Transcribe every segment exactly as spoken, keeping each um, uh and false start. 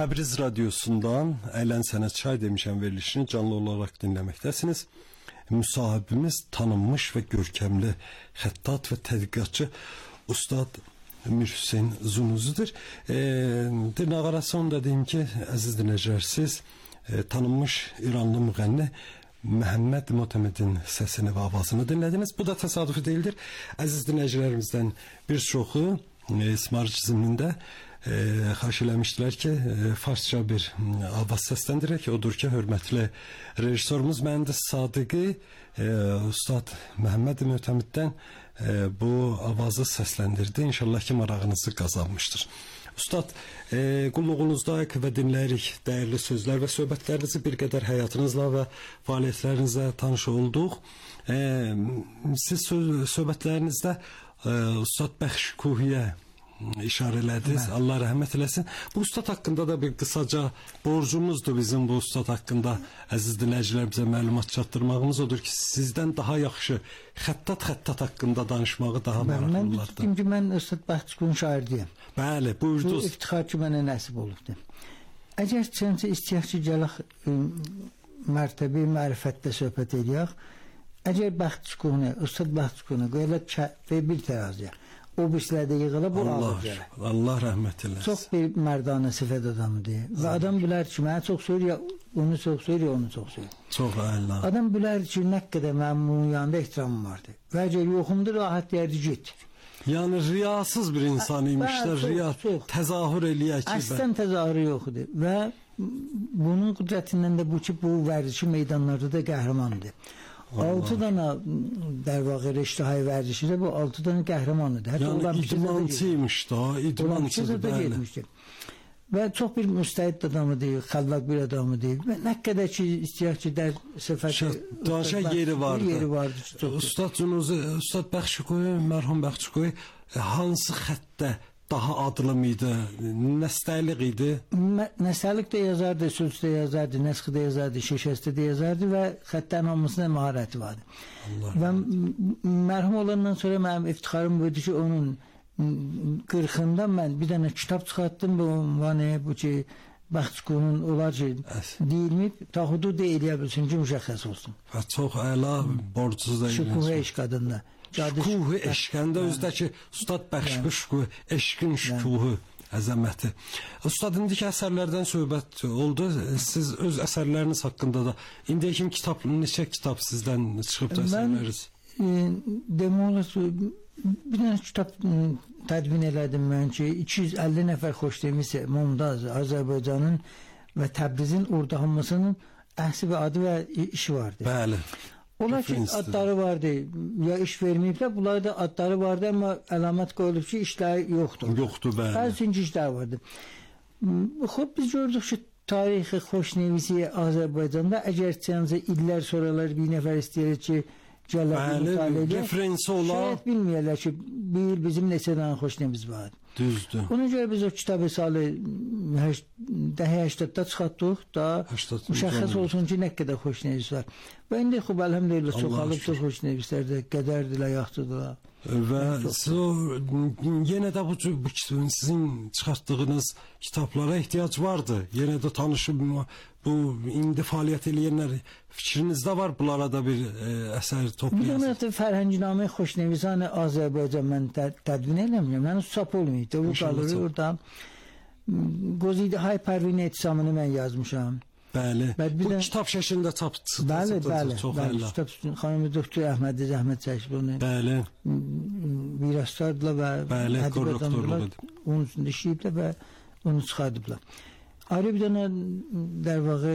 Təbriz Radiosundan Əylən Sənət Çay demişəm verilişini canlı olaraq dinləməkdəsiniz. Müsahibimiz tanınmış və görkəmli xəttat və tədqiqatçı Ustad Mir Hüseyn Zunuzidir. E, Dırnaqarası onu da deyim ki, əziz dinləyicilər, siz e, tanınmış İranlı müğənni Məhəmməd Motamedin səsini və avazını dinlədiniz. Bu da təsadüfi deyildir. Əziz dinləyicilərimizdən bir çoxu e, İsmarıc zimnində e, xahiş eləmişdilər ki, e, farsça bir avaz səsləndirək. Odur ki, hörmətli rejissorumuz mühəndis Sadiqi e, Ustad Məhəmməd Motameddən e, bu avazı səsləndirdi. İnşallah ki, marağınızı qazanmışdır. Ustad, e, qulluğunuzdayıq və dinləyirik dəyərli sözlər və söhbətlərinizi bir qədər həyatınızla və fəaliyyətlərinizlə tanış olduq. E, siz söz, söhbətlərinizdə e, Ustad Bəxş Kuhiyə işarə elədiniz. Hə. Allah rəhmət eləsin. Bu ustad haqqında da bir qısaca borcumuzdur bizim bu ustad haqqında əziz dinləyicilərimizə məlumat çatdırmağımız odur ki, sizdən daha yaxşı xəttat xəttat haqqında danışmağı daha maraqlı olardı. Mən dedim ki, mən Ustad Bəxş Kuhiyin şairdiyəm. Bəli, buyurdunuz. Bu iftixar ki, mənə nəsib olubdur. Əgər səncə istəyək ki, gələk mərtəbi mərifətdə söhbət edək, əgər Bəxş Kuhini, Ustad Bəxş Kuhini qoyulaq və bir təraziyə, o birislərdə yığılıb, bu alır gələk. Allah rəhmət eləsin. Çox bir mərdanə sifət adamıdır. Və adam bilər ki, mənə çox söyür, ya onu çox söyür, ya onu çox söyür. Çox əla. Adam bilər ki, nə qədər mənim bunun yanında ehtiramım vardır. Və əgər yoxumdur, rahat deyərdi, get. Yəni riyasız bir insan imişlər, riya təzahür eləyək ki. Əslən təzahürü yoxdur. Və bunun qüdrətindən də bu ki, bu vərdişi meydanlarda da qəhrəmandır. Altı dana der vaxtı reştihai vərdişidə bu altı dana qəhrəmanıdır. Yəni idmancıymış da, idmancıdır, bəli. Və çox bir müstəhid adamıdır, xəllaq bir adamıdır. Və nə qədər ki, istəyək ki, der səfəti... Daşa yeri vardı. Yeri vardı. Ustad Cunuzi, Ustad Bəxş Kuhi, mərhum Bəxş Kuhi hansı xəttdə daha adlı mıydı, nəstəlik idi? Nəstəlik də yazardı, sülsdə yazardı, nəsxdə yazardı, şeşəstə də yazardı və xəttlərin hamısına maharəti vardı. Allah və mərhum olandan sonra mənim iftixarım buydu ki, onun qırxında mən bir dənə kitab çıxartdım, bu ünvanı, bu ki, Bəxş Kuhinin olar ki, deyilməyib, taxudu da eləyə bilsin ki, müşəxəs olsun. Və çox əla borcuz da şükuhu eşq adında. Şükuhu eşqəndə özdəki Ustad Bəxş Kuhi, eşqin şükuhu, əzəməti. Ustad, indiki əsərlərdən söhbət oldu. Siz öz əsərləriniz haqqında da, indiyə kimi kitab, neçə kitab sizdən çıxıb da əsərləriniz? Mən demək olar ki, bir dənə kitab tədvin elədim mən ki, iki yüz əlli nəfər xoşdemisi Mumdaz, Azərbaycanın və Təbrizin orduhamısının əhsi və adı və işi vardı. Bəli. Onlar ki, adları vardı, ya iş verməyiblər, bunlar da adları vardı, amma əlamət qoyulub ki, işləri yoxdur. Yoxdur, bəli. Hər üçüncü işlər vardı. Xub, biz gördük ki, tarixi xoşnevisi Azərbaycanda, əgər çəncə illər sonralar bir nəfər istəyir ki, bəli, referensi olar. Şayət bilməyərlər ki, bir il bizim neçə dənə xoşnevimiz var. Düzdür. Ona görə biz o kitabı salı dəhi həştəddə çıxartdıq da müşəxəs olsun ki, nə qədər xoşnevimiz var. Və indi xub, əlhəmdülillah, çoxalıbdır xoşnevizlərdə, qədərdirlər, yaxşıdırlar. Və siz o, yenə də bu, bu sizin çıxartdığınız kitablara ehtiyac vardı. Yenə də tanışıb bu indi fəaliyyət eləyənlər fikrinizdə var, bunlara da bir e, əsər toplayasınız. Bir dənə Fərhənginamə xoşnevizanə Azərbaycan mən tədvin eləməyəm. Yəni çap olmayıb. Bu qalır orada. Qozide-hay Pərvin Etisamını mən yazmışam. Bəli. Bu də, kitab şəklində çapdı. Bəli, bəli. bəli. Kitab xanımı Doktor Əhmədi zəhmət çəkib onu. Bəli. Viraslardılar və bəli, korrektorluq. Onun üstündə işləyiblər və onu çıxardıblar. Ayrı bir dənə dərvağı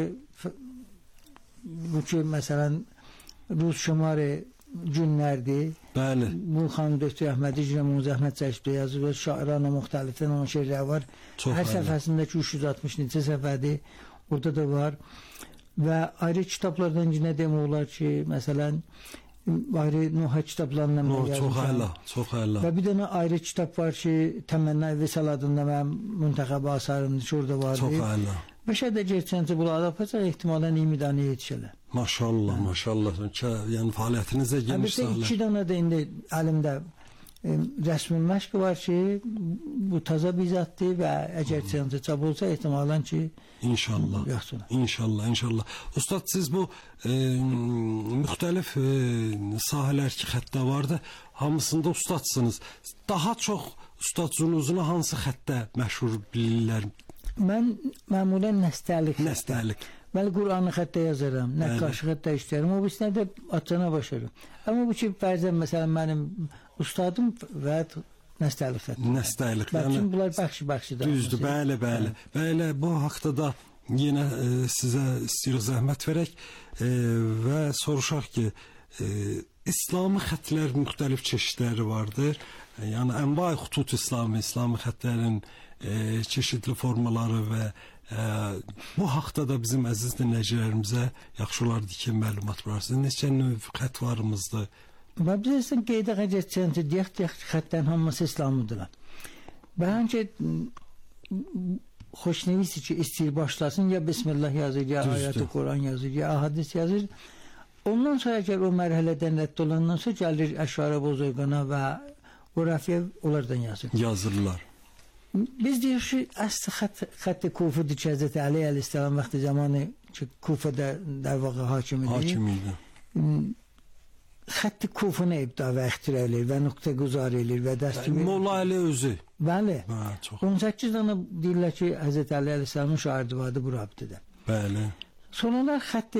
bu ki, məsələn, Rus şumarı günlərdir. Bəli. Bu xanım Doktor Əhmədi Cünəmun zəhmət çəkibdə yazıb, şairana müxtəlifdən onun şeylər var. Çox hər səhifəsindəki üç yüz altmış neçə səhifədir. Orada da var. Və ayrı kitablardan yine demək olar ki, məsələn, ayrı Nuhə kitablarından no, yazmışam. Çox əla, çox əla. Və bir dənə ayrı kitab var ki, Təmənna Vəsal adında mənim müntəxəb asarımdır ki, orada vardı. Çox əla. Beşə də gerçəncə bunları yapacaq, ehtimalən iyirmi dənə yetişələr. Maşallah, maşallah. Yəni fəaliyyətinizə geniş sahələr. İki dənə də indi əlimdə rəsmül məşq var ki, bu taza bir zatdır və əgər seansı çap olsa ehtimalən ki, İnşallah. yaxşı. İnşallah, inşallah. Ustad, siz bu e, müxtəlif e, sahələr ki, xəttə vardı, hamısında ustadsınız. Daha çox ustadzunuzunu hansı xəttə məşhur bilirlər? Mən məmulən nəstəlik. Nəstəlik. Mən Qur'anı xəttə yazaram, nəqqaşı xəttə işlərim, o birisində də atcana başarım. Amma bu ki, fərzən, məsələn, mənim ustadım və nəstəlik xəttə. Nəstəlik. Bəlkə yəni, bunlar bəxşi-bəxşi də. Düzdür, bəli, bəli. Bəli, bu haqda da yenə e, sizə istəyirik zəhmət verək e, və soruşaq ki, e, İslami xətlər müxtəlif çeşidləri vardır. E, yəni, ənva-i xutut İslami, İslami xətlərin e, çeşidli formaları və e, bu haqda da bizim əziz dinləyicilərimizə yaxşı olardı ki, məlumat verəsiniz. Neçə növ xətvarımızdır? Və biz əslən qeydə geçəcəyən ki, deyək-deyək xətlərin hamısı İslamıdırlar. Və həncə xoşnevisi ki, istəyir başlasın, ya Bismillah yazır, ya ayət-i Quran yazır, ya hadis yazır. Ondan sonra əgər o mərhələdən rədd olandan sonra gəlir Əşarə Bozorqana və o rəfiyə onlardan yazır. Yazırlar. Biz deyirik ki, əsli xətt, xətti Kufudur ki, Həzrəti Əli əleyhissalam vaxtı zamanı ki, Kufada der vaxtı hakimidir. Hakimidir. Xətti Kufunu ibda və ixtira edir və nöqtə quzar edir və dəstür. Molla Əli özü. Bəli. Hə, çox. on səkkiz dənə deyirlər ki, Həzrəti Əli əleyhissalamın şairdi vardı bu rabitədə. Bəli. Sonralar xətti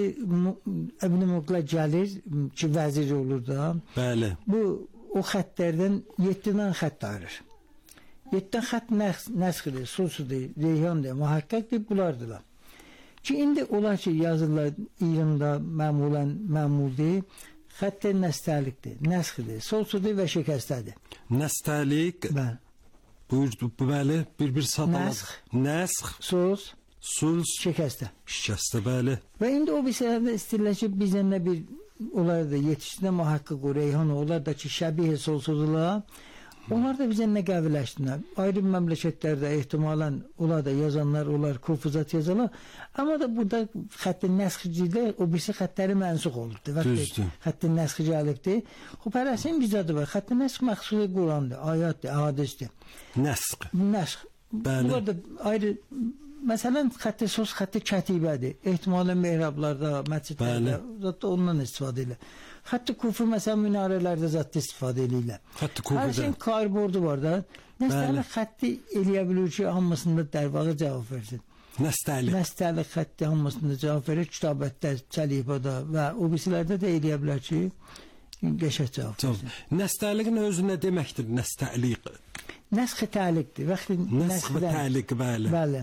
İbn Muqla gəlir ki, vəzir olur da. Bəli. Bu o xəttlərdən yeddi dənə xətt ayırır. yeddi xətt nəsxidir, sulsudur, reyhandır, muhakkakdır, bunlardılar. Ki indi olar ki, yazırlar İran'da məmulən məmuldur, xəttə nəstəlikdir, nəsxidir, sulsudur və şəkəstədir. Nəstəlik. Bəli. Buyurdu, bəli, bir-bir sadaladı. Nəsx. Nəsx. Sus. Sulz. Şəkəstə. Şikəstə, bəli. Və indi o bir sənədə istəyirlər ki, bizdən də bir, onlar da yetişsinə muhakkak o reyhan, onlar da ki, şəbih sulsudular. Onlar da bizə nə qəviləşdilər. Ayrı məmləkətlərdə ehtimalən onlar da yazanlar, onlar kufuzat yazarlar. Amma da burada xəttin nəsxicidə o birisi xəttləri mənsux olurdu. Düzdür. Xəttin nəsxi gəlibdir. O pərəsin bizdə də var. Xəttin nəsx məxsusi Qurandır, ayətdir, hadisdir. Nəsx. Nəsx. Bəli. Burada ayrı, məsələn, xətti sos, xətti kətibədir. Ehtimalən mehrablarda, məscidlərdə zətdə ondan istifadə edilir. Xətti kufu məsələn minarələrdə zətdə istifadə edirlər. Xətti kufuda. Hər şeyin karbordu var da. Nəstəli xətti eləyə bilir ki, hamısında dərvağı cavab versin. Nəstəli. Nəstəli xətti hamısında cavab verir, kitabətdə, çəlifada və o birisilərdə də eləyə bilər ki, qəşək cavab versin. Nəstəliqin özü nə deməkdir, nəstəliq? Nəsx-i təliqdir. Nəsx və təliq, bəli. Bəli.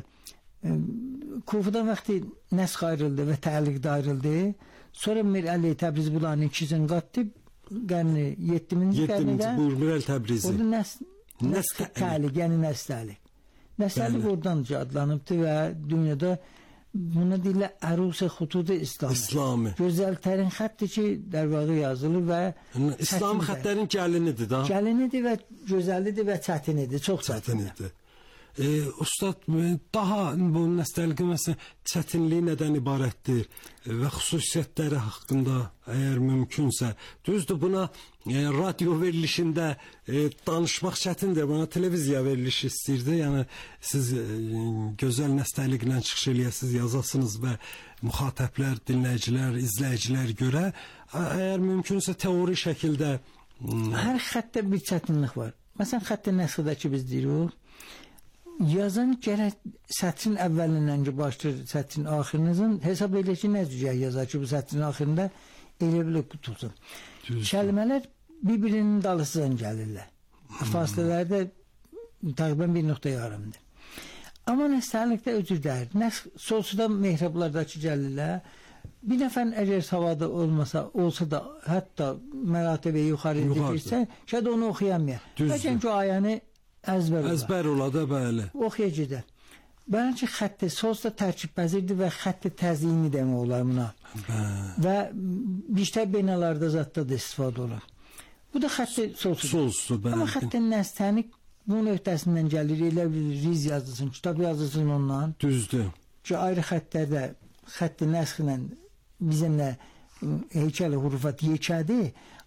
Kufudan vaxtı nəsx ayrıldı və təliq də ayrıldı. Sonra Mir Əli Təbriz bunların ikisini qatdı. Qərni yeddiminci qərnidə. Buyur, Mir Əli Təbrizi. Orada nəsx-i təliq, yəni nəstəlik. Nəstəlik oradan adlanıbdır və dünyada buna deyirlər ərus-i xutudu İslami. İslami. Gözəltərin xətti ki, dərvağı yazılır və İslami xətlərin gəlinidir da. Gəlinidir və gözəlidir və çətinidir, çox çətinidir. E, Ustad, daha bu nəstəliqin məsələn çətinliyi nədən ibarətdir və xüsusiyyətləri haqqında əgər mümkünsə, düzdür, buna e, radio verilişində e, danışmaq çətindir, buna televiziya verilişi istəyirdi, yəni siz e, gözəl nəstəliqlə çıxış eləyəsiniz, yazasınız və müxatəblər, dinləyicilər, izləyicilər görə, əgər mümkünsə teori şəkildə hər xəttə bir çətinlik var. Məsələn, xətti nəsxidəki biz deyirik, yazan gərək sətrin əvvəlindən ki, başlayır sətrin axırınızın hesab edir ki, nə cücək yazar ki, bu sətrin axırında elə bilir tutulsun. Kəlmələr bir-birinin dalısından gəlirlər. Hmm. Fasilələrdə təqribən bir nöqtə yarımdır. Amma nəstəlikdə öcürdər. Nəsx solsuda mehrablardakı gəlirlər. Bir nəfərin əgər savada olmasa, olsa da hətta mərətəbə yuxarı gedirsə, şədə onu oxuyamıyor. Bəlkə ki, o ayəni əzbər olar. Əzbər olar da, bəli. Oxuyacaqdır. Bəlkə xətti sos da tərkibbəzirdir və xətti təzini demək olar buna. Bəli. Və biştər beynələrdə zətdə də istifadə olur. Bu da xətti sosudur. Sosudur, bəli. Amma xəttin nəstənik bunun öhdəsindən gəlir, elə bir riz yazılsın, kitab yazılsın ondan. Düzdür. Ki, ayrı xəttlərdə xətti nəsxlə bizimlə heykəli hurufat yekədir.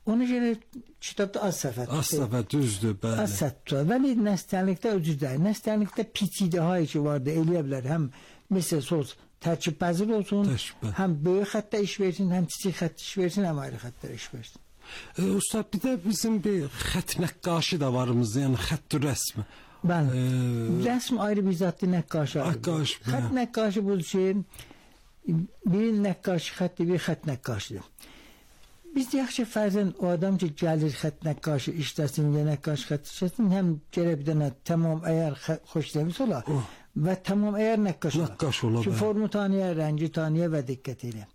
Ona görə kitabda az səhvət. Az səhvət düzdür, bəli. Az səhvət. Bəli, nəstənlikdə özüdür. Nəstənlikdə piçidi hay ki vardı, eləyə bilər. Həm məsəl söz tərkib pəzir olsun, Təşbih. həm böyük xəttə iş versin, həm kiçik xəttə iş versin, həm ayrı xəttə iş versin. E, Ustad, bir də bizim bir xət nəqqaşı da varımızda, yəni xətt rəsmi. Bəli. E, Rəsm ayrı bir zətli nəqqaşı. Nəqqaş, Xətt nəqqaşı bu şey, biri nəqqaşı xətti, bir xətt nəqqaşıdır. Biz yaxşı fərzən o adam ki gəlir xətt nəqqaşı işləsin, ya nəqqaş xətt işləsin, həm gərək bir dənə tamam əgər xoşlamış ola Oh. və tamam əgər nəqqaş ola. Nəqqaş ola, Ki bəli. formu tanıya, rəngi tanıya və diqqət elə.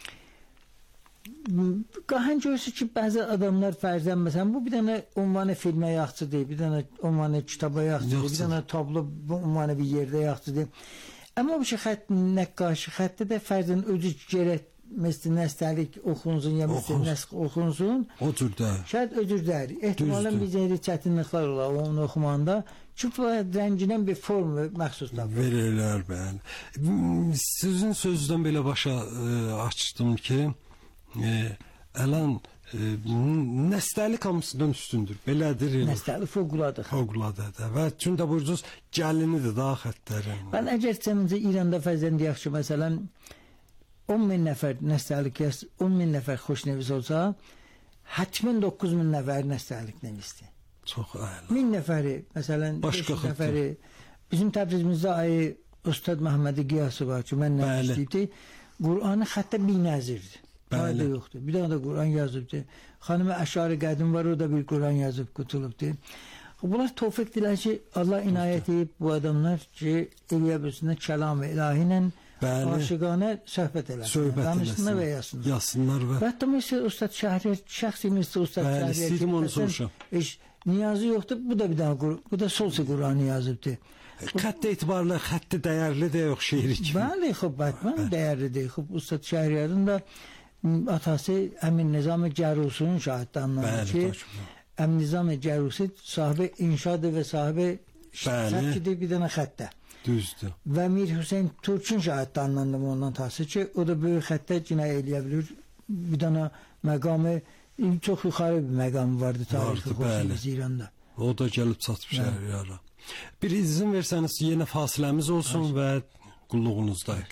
Qahan görürsün ki bəzi adamlar fərzən məsələn bu bir dənə ünvanı filmə yaxçıdır, bir dənə ünvanı kitaba yaxçıdır, bir Yaxçıdır. dənə tablo bu ünvanı bir yerdə yaxçıdır. Amma bu şey xətt nəqqaşı xəttə də fərzən özü gərək mesela nəstəlik oxunsun ya mesela Oxunsun. nəsx oxunsun. O cürdə. Şayad özürlər. Ehtimalən Düzdür. bizə çətinliklər olar onu oxumanda. Çünki rəngindən bir form məxsus tapır. Verirlər, bəli. M, Sizin sözdən belə başa e, açdım ki, e, Əlan e, nəstəlik hamısından üstündür. Belədir. Nəstəlik fövqəladə. Fövqəladadır. Və çünki buyursunuz gəlinidir daha xəttlərin. Mən əgər səmcə İranda fəzən yaxşı məsələn on min nəfər nəstəlik yaz, on min nəfər xoşnəvis olsa, hətmən doqquz min nəfər nəstəlik nəvisdir. Çox əla. min nəfəri, məsələn, Başqa beş nəfəri bizim Təbrizimizdə ayı Ustad Məhəmmədi Qiyası var ki, mənlə Bəli. işləyibdi. Qur'anı xəttə binəzirdir. Bəli. Ayda yoxdur. Bir dənə də Qur'an yazıbdı. Xanımə Əşari Qədim var, o da bir Qur'an yazıb qutulubdu. Bunlar tövfiq dilər ki, Allah inayət edib bu adamlar ki, eləyə bilsinlər kəlam-ı ilahi ilə Bəli. aşıqanə söhbət eləsinlər. Söhbət Danışsınlar və eləsinlər. yazsınlar. Yazsınlar və Və hətta mesela Ustad Şəhriyar, şəxsi mesela Ustad Bəli, Şəhriyar. istəyirdim onu soruşam. Eş, niyazı yoxdur, bu da bir daha, Qur- bu da solsa Qur'anı yazıbdı. xətt etibarlı xətti dəyərli də yox şeiri kimi. Bəli, xub, bətmən dəyərlidir. Xub, Ustad Şəhriyarın da m, atası Əmin Nizam-ı Cərusun şahidlərindən Bəli, ki, tabii. Əmin Nizam-ı Cərusi sahibi inşadır və sahibi Bəli. səhkidir bir dənə xəttə. Düzdür. Və Mir Hüseyin Türkün şahidlərindən də ondan təhsil ki, o da böyük xəttə cinayət eləyə bilir. Bir dənə məqamı, çox yuxarı bir məqamı vardı tarixi Vardı, bəli. xoşumuz İranda. O da gəlib çatıb şəhəriyara. Bir izin versəniz yenə fasiləmiz olsun və qulluğunuzdayıq.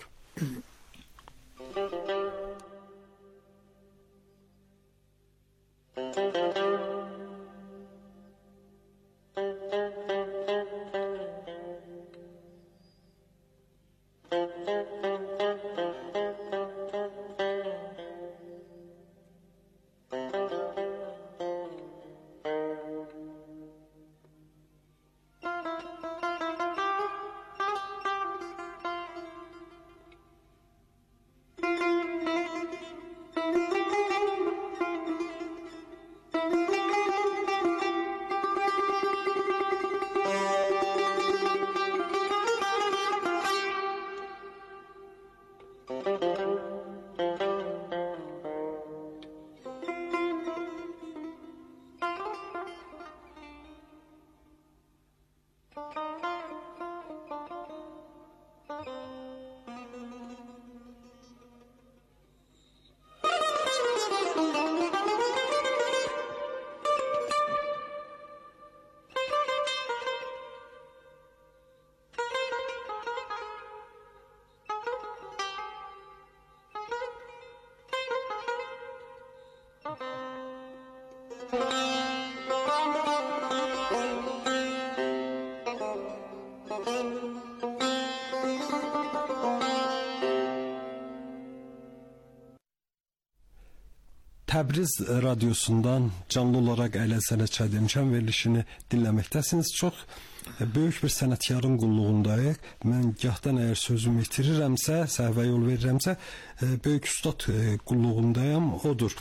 Təbriz radiosundan canlı olaraq Əyləl Sənət Çay demişəm verilişini dinləməkdəsiniz. Çox böyük bir sənətkarın qulluğundayıq. Mən gahdan əgər sözümü itirirəmsə, səhvə yol verirəmsə, böyük ustad qulluğundayam. Odur.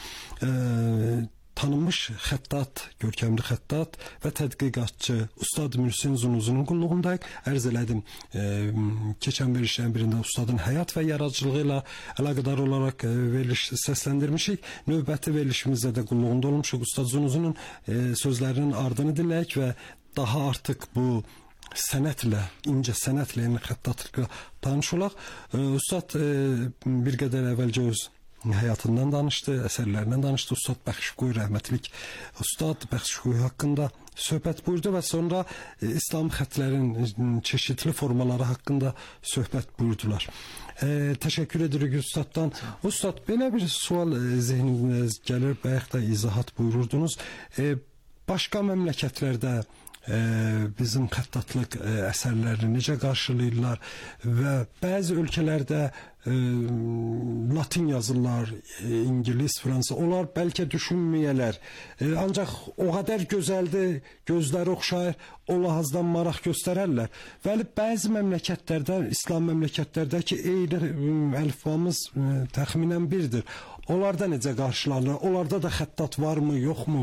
Tanınmış xəttat, görkəmli xəttat və tədqiqatçı Ustad Mürsin Zunuzunun qulluğundayıq. Ərz elədim, e, keçən verilişlərin birində ustadın həyat və yaradıcılığı ilə əlaqədar olaraq e, veriliş səsləndirmişik. Növbəti verilişimizdə də qulluğunda olmuşuq. Ustad Zunuzunun e, sözlərinin ardını dinləyək və daha artıq bu sənətlə, incə sənətlə, yəni xəttatlıqla tanış olaq. E, Ustad e, bir qədər əvvəlcə öz həyatından danışdı, əsərlərindən danışdı. Ustad Bəxşiqoy, rəhmətlik Ustad Bəxşiqoy haqqında söhbət buyurdu və sonra e, İslam xətlərin çeşitli formaları haqqında söhbət buyurdular. E, təşəkkür edirik Ustaddan. Ustad, belə bir sual e, zehninizə gəlir, bayaq da izahat buyururdunuz. E, başqa məmləkətlərdə e, bizim xəttatlıq e, əsərlərini necə qarşılayırlar və bəzi ölkələrdə e, Latin yazırlar, e, İngilis, Fransa, onlar bəlkə düşünməyələr. E, ancaq o qədər gözəldir, gözləri oxşayır, o lahazdan maraq göstərərlər. Bəli, bəzi məmləkətlərdə, İslam məmləkətlərdə ki, eyni əlifbamız e, təxminən birdir. Onlarda necə qarşılanır? Onlarda da xəttat varmı, yoxmu?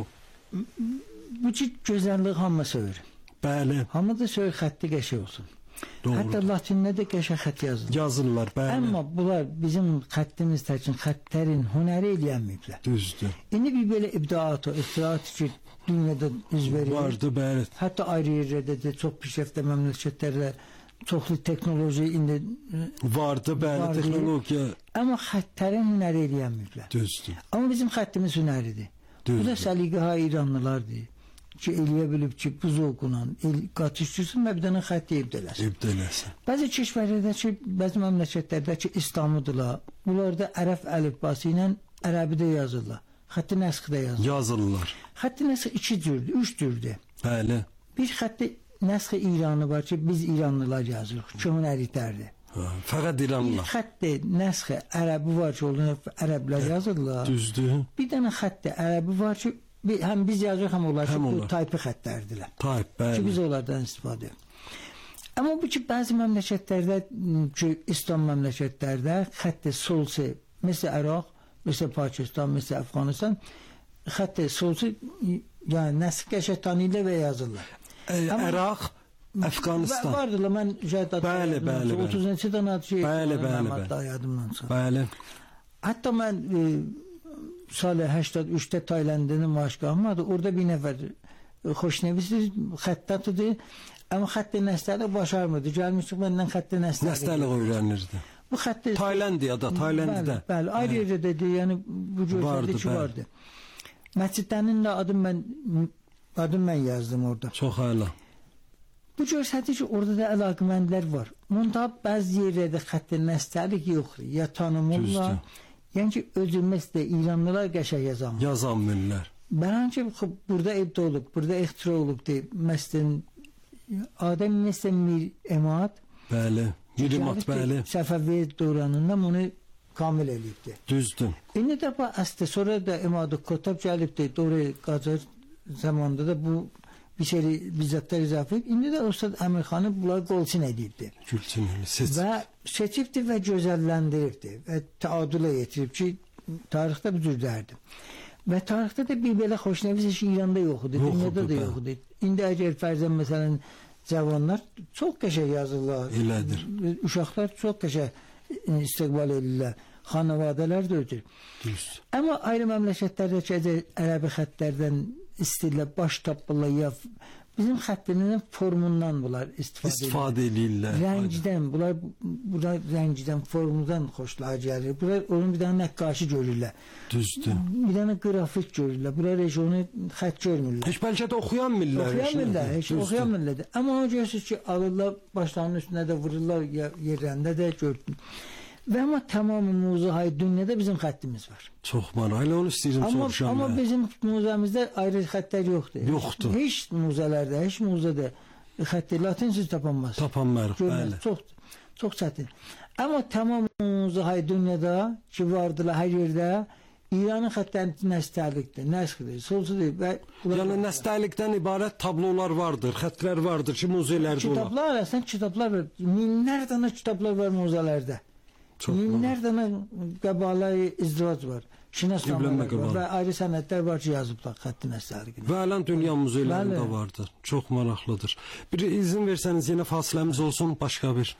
Bu cür gözəllik hamı söyür. Bəli. Hamı da söyür xətti qəşəng olsun. Doğrudur. Hətta Latində də qəşəng xətt yazılır. Yazırlar, bəli. Amma bunlar bizim xəttimiz üçün xəttlərin hünəri eləyənməyiblər. Düzdür. İndi bir belə ibdaat, istirahat ki, dünyada üz verir. Vardı, bəli. Hətta ayrı yerlərdə də çox pişrəftə məmləkətlərlə çoxlu texnoloji indi vardı, bəli, vardı. texnologiya. Amma xəttlərin hünəri eləyənməyiblər. Düzdür. Amma bizim xəttimiz hünəridir. Düzdür. Bu da səliqə İranlılardır. Ki eləyə bilib ki, bu zovqla el qatışdırsın və bir dənə xətti ibdələsin. İbdələsin. Bəzi keşvərlərdə ki, bəzi məmləkətlərdə ki, İslamlıdırlar. Bunlarda ərəb əlifbası ilə ərəbidə yazırlar. Xətti nəsxdə yazırlar. Yazırlar. Xətti nəsx iki cürdür, üç cürdür. Bəli. Bir xətti nəsx İranı var ki, biz İranlılar yazırıq. Ki, hünəritlərdir. Fəqət İranlılar. Bir xətti nəsx ərəbi var ki, onu ərəblər yazırlar. Düzdür. Bir dənə xətti ərəbi var ki, həm biz yazırıq, həm onlar ki, bu taypı xəttlərdirlər. Tayp, bəli. Ki, biz onlardan istifadə edirik. Amma bu ki, bəzi məmləkətlərdə ki, İslam məmləkətlərdə xətti solsi, məsəl Əraq, məsəl Pakistan, məsəl Əfqanistan, xətti solsi, yəni nəsx qəşəngtani ilə və yazırlar. Əraq, Əfqanistan. Vardır, mən şəhid bəli, bəli, bəli. otuzuncu dənə ki, bəli, bəli, bəli. Bəli. Hətta mən e, salı həştad üçdə Taylandın başqanmadı. Orada bir nəfər xoşnəvisi xəttatıdır. Amma xətti nəsləri başarmırdı. Gəlmişdik məndən xətti nəsləri. Nəsləri öyrənirdi. Bu xətti Taylandiyada, Taylanddə. Bəli, bəli, ayrı yerdə dedi. Yəni bu görsəldi ki, vardı. Məscidlərin də adım mən adım mən yazdım orada. Çox əla. Bu görsəldi ki, orada da əlaqəməndlər var. Onda bəzi yerlərdə xətti nəsləri yoxdur. Ya tanımırlar. Yəni ki, özümüz də İranlılar qəşəng yazamır. Yazamırlar. Bəlkə ki, burada evdə olub, burada ixtira olub deyib. Məsələn, Adəm Məsələn Mir Emad. Bəli, Mir Emad, bəli. Səfəvi dövrənindən onu kamil eləyibdi. Düzdür. İndi də bu əsdə sonra da Emadı Kotab gəlibdi. Doğru Qacar zamanında da bu bir şey bizzatlar izafə edib. İndi də Ustad Əmirxanı bunlar qolçin edibdi. Gülçin seçib. Və seçibdi və gözəlləndiribdi və təadülə yetirib ki, tarixdə bu cürdərdi. Və tarixdə də bir belə xoşnəvis işi İranda yox idi, dünyada da yox idi. İndi əgər fərzən məsələn cavanlar çox qəşəng yazırlar. Elədir. Uşaqlar çox qəşəng istiqbal edirlər. Xanavadələr də ödür. Düzdür. Amma ayrı məmləkətlərdəki ərəbi xəttlərdən istirlər, baş tapırlar ya bizim xəttimizin formundan bunlar istifadə, istifadə edirlər. Rəngdən, bunlar bunlar rəngdən, formundan xoşlar gəlir. Bunlar onun bir dənə nəqqaşı görürlər. Düzdür. Bir dənə qrafik görürlər. Bunlar heç onu xətt görmürlər. Heç bəlkə də oxuyan millər. Oxuyan millər, heç oxuyan millər. Amma onu görürsünüz ki, alırlar, başlarının üstünə də vururlar, yerlərində də gördüm. Və amma tamamı muzahayı dünyada bizim xəttimiz var. Çox maraqlı, onu istəyirəm soruşam. Amma bizim muzamızda ayrı xəttlər yoxdur. Yoxdur. Heç muzalarda, heç muzada xətti latinsiz tapanmaz. Tapanmaz, bəli. Çox, çox çətin. Amma tamam muzahayı dünyada ki vardılar hər yerdə İranın xəttləri nəstəlikdir, nəsxdir, solsudur və yəni nəstəlikdən ibarət tablolar vardır, xəttlər vardır ki, muzelərdə olur. Kitablar arasında kitablar var. Minlərlə dənə kitablar var muzelərdə. Minlər dənə qəbalə-i izdivac var. Şinasnamələr var və ayrı sənədlər var ki, yazıblar xətti nəsəlikini. Və ələn dünya muzeylərində vardır. Çox maraqlıdır. Bir izin versəniz yenə fasiləmiz olsun, başqa bir.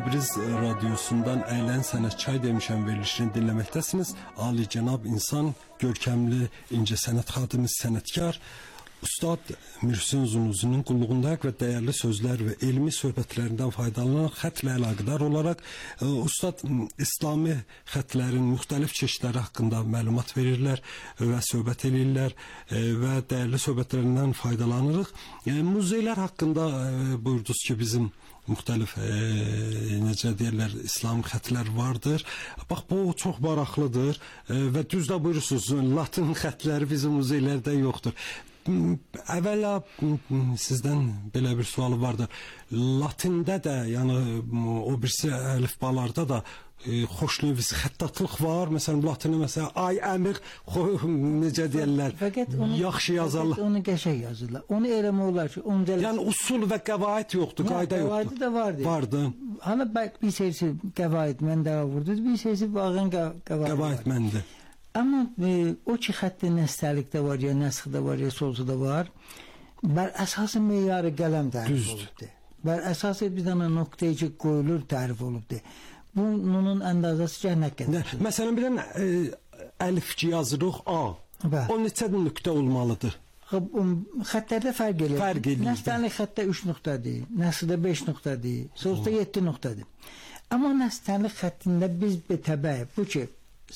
Təbriz radiosundan Əylən Sənət Çay demişəm verilişini dinləməkdəsiniz. Ali cənab insan, görkəmli incəsənət xadimi, sənətkar Ustad Mürsin Zunuzunun qulluğundayıq və dəyərli sözlər və elmi söhbətlərindən faydalanaraq xətlə əlaqədar olaraq e, Ustad İslami xətlərin müxtəlif çeşidləri haqqında məlumat verirlər və söhbət edirlər e, və dəyərli söhbətlərindən faydalanırıq. E, muzeylər haqqında e, buyurdunuz ki, bizim müxtəlif e, necə deyirlər İslam xətlər vardır. Bax bu çox maraqlıdır e, və düz də buyurursunuz, Latin xətləri bizim muzeylərdə yoxdur. Əvvəla sizdən belə bir sualı vardır. Latində də, yəni o birisi əlifbalarda da e, xoşnövis xəttatlıq var. Məsələn, Latinə məsələn ay əmir necə deyirlər? Fəqət onu yaxşı yazarlar. Onu qəşəng yazırlar. Onu eləmək olar ki, onu dələ... Yəni usul və qəvaid yoxdur, qayda yoxdur. Qəvaidi də vardı. Vardı. Hala bir şeysi qəvaid məndə vurdu, bir şeysi bağın qəvaid. Qəvaid məndə. Amma e, o ki xətti nəstəlikdə var, ya nəsxdə var, ya solcuda var, bər əsası meyarı qələm tərif olubdur. Bər əsası bir dənə noktaya ki qoyulur tərif olubdur. Bunun əndazası cəhnət qədər. Məsələn, bir dənə e, əlifci yazırıq A. Bə. O neçə nöqtə olmalıdır? Xətlərdə fərq edir. Fərq edir. Nəstəlik xəttdə üç nöqtədir, nəsxdə beş nöqtədir, solcuda yeddi nöqtədir. Amma nəstəlik xəttində biz bir təbəyi, bu ki,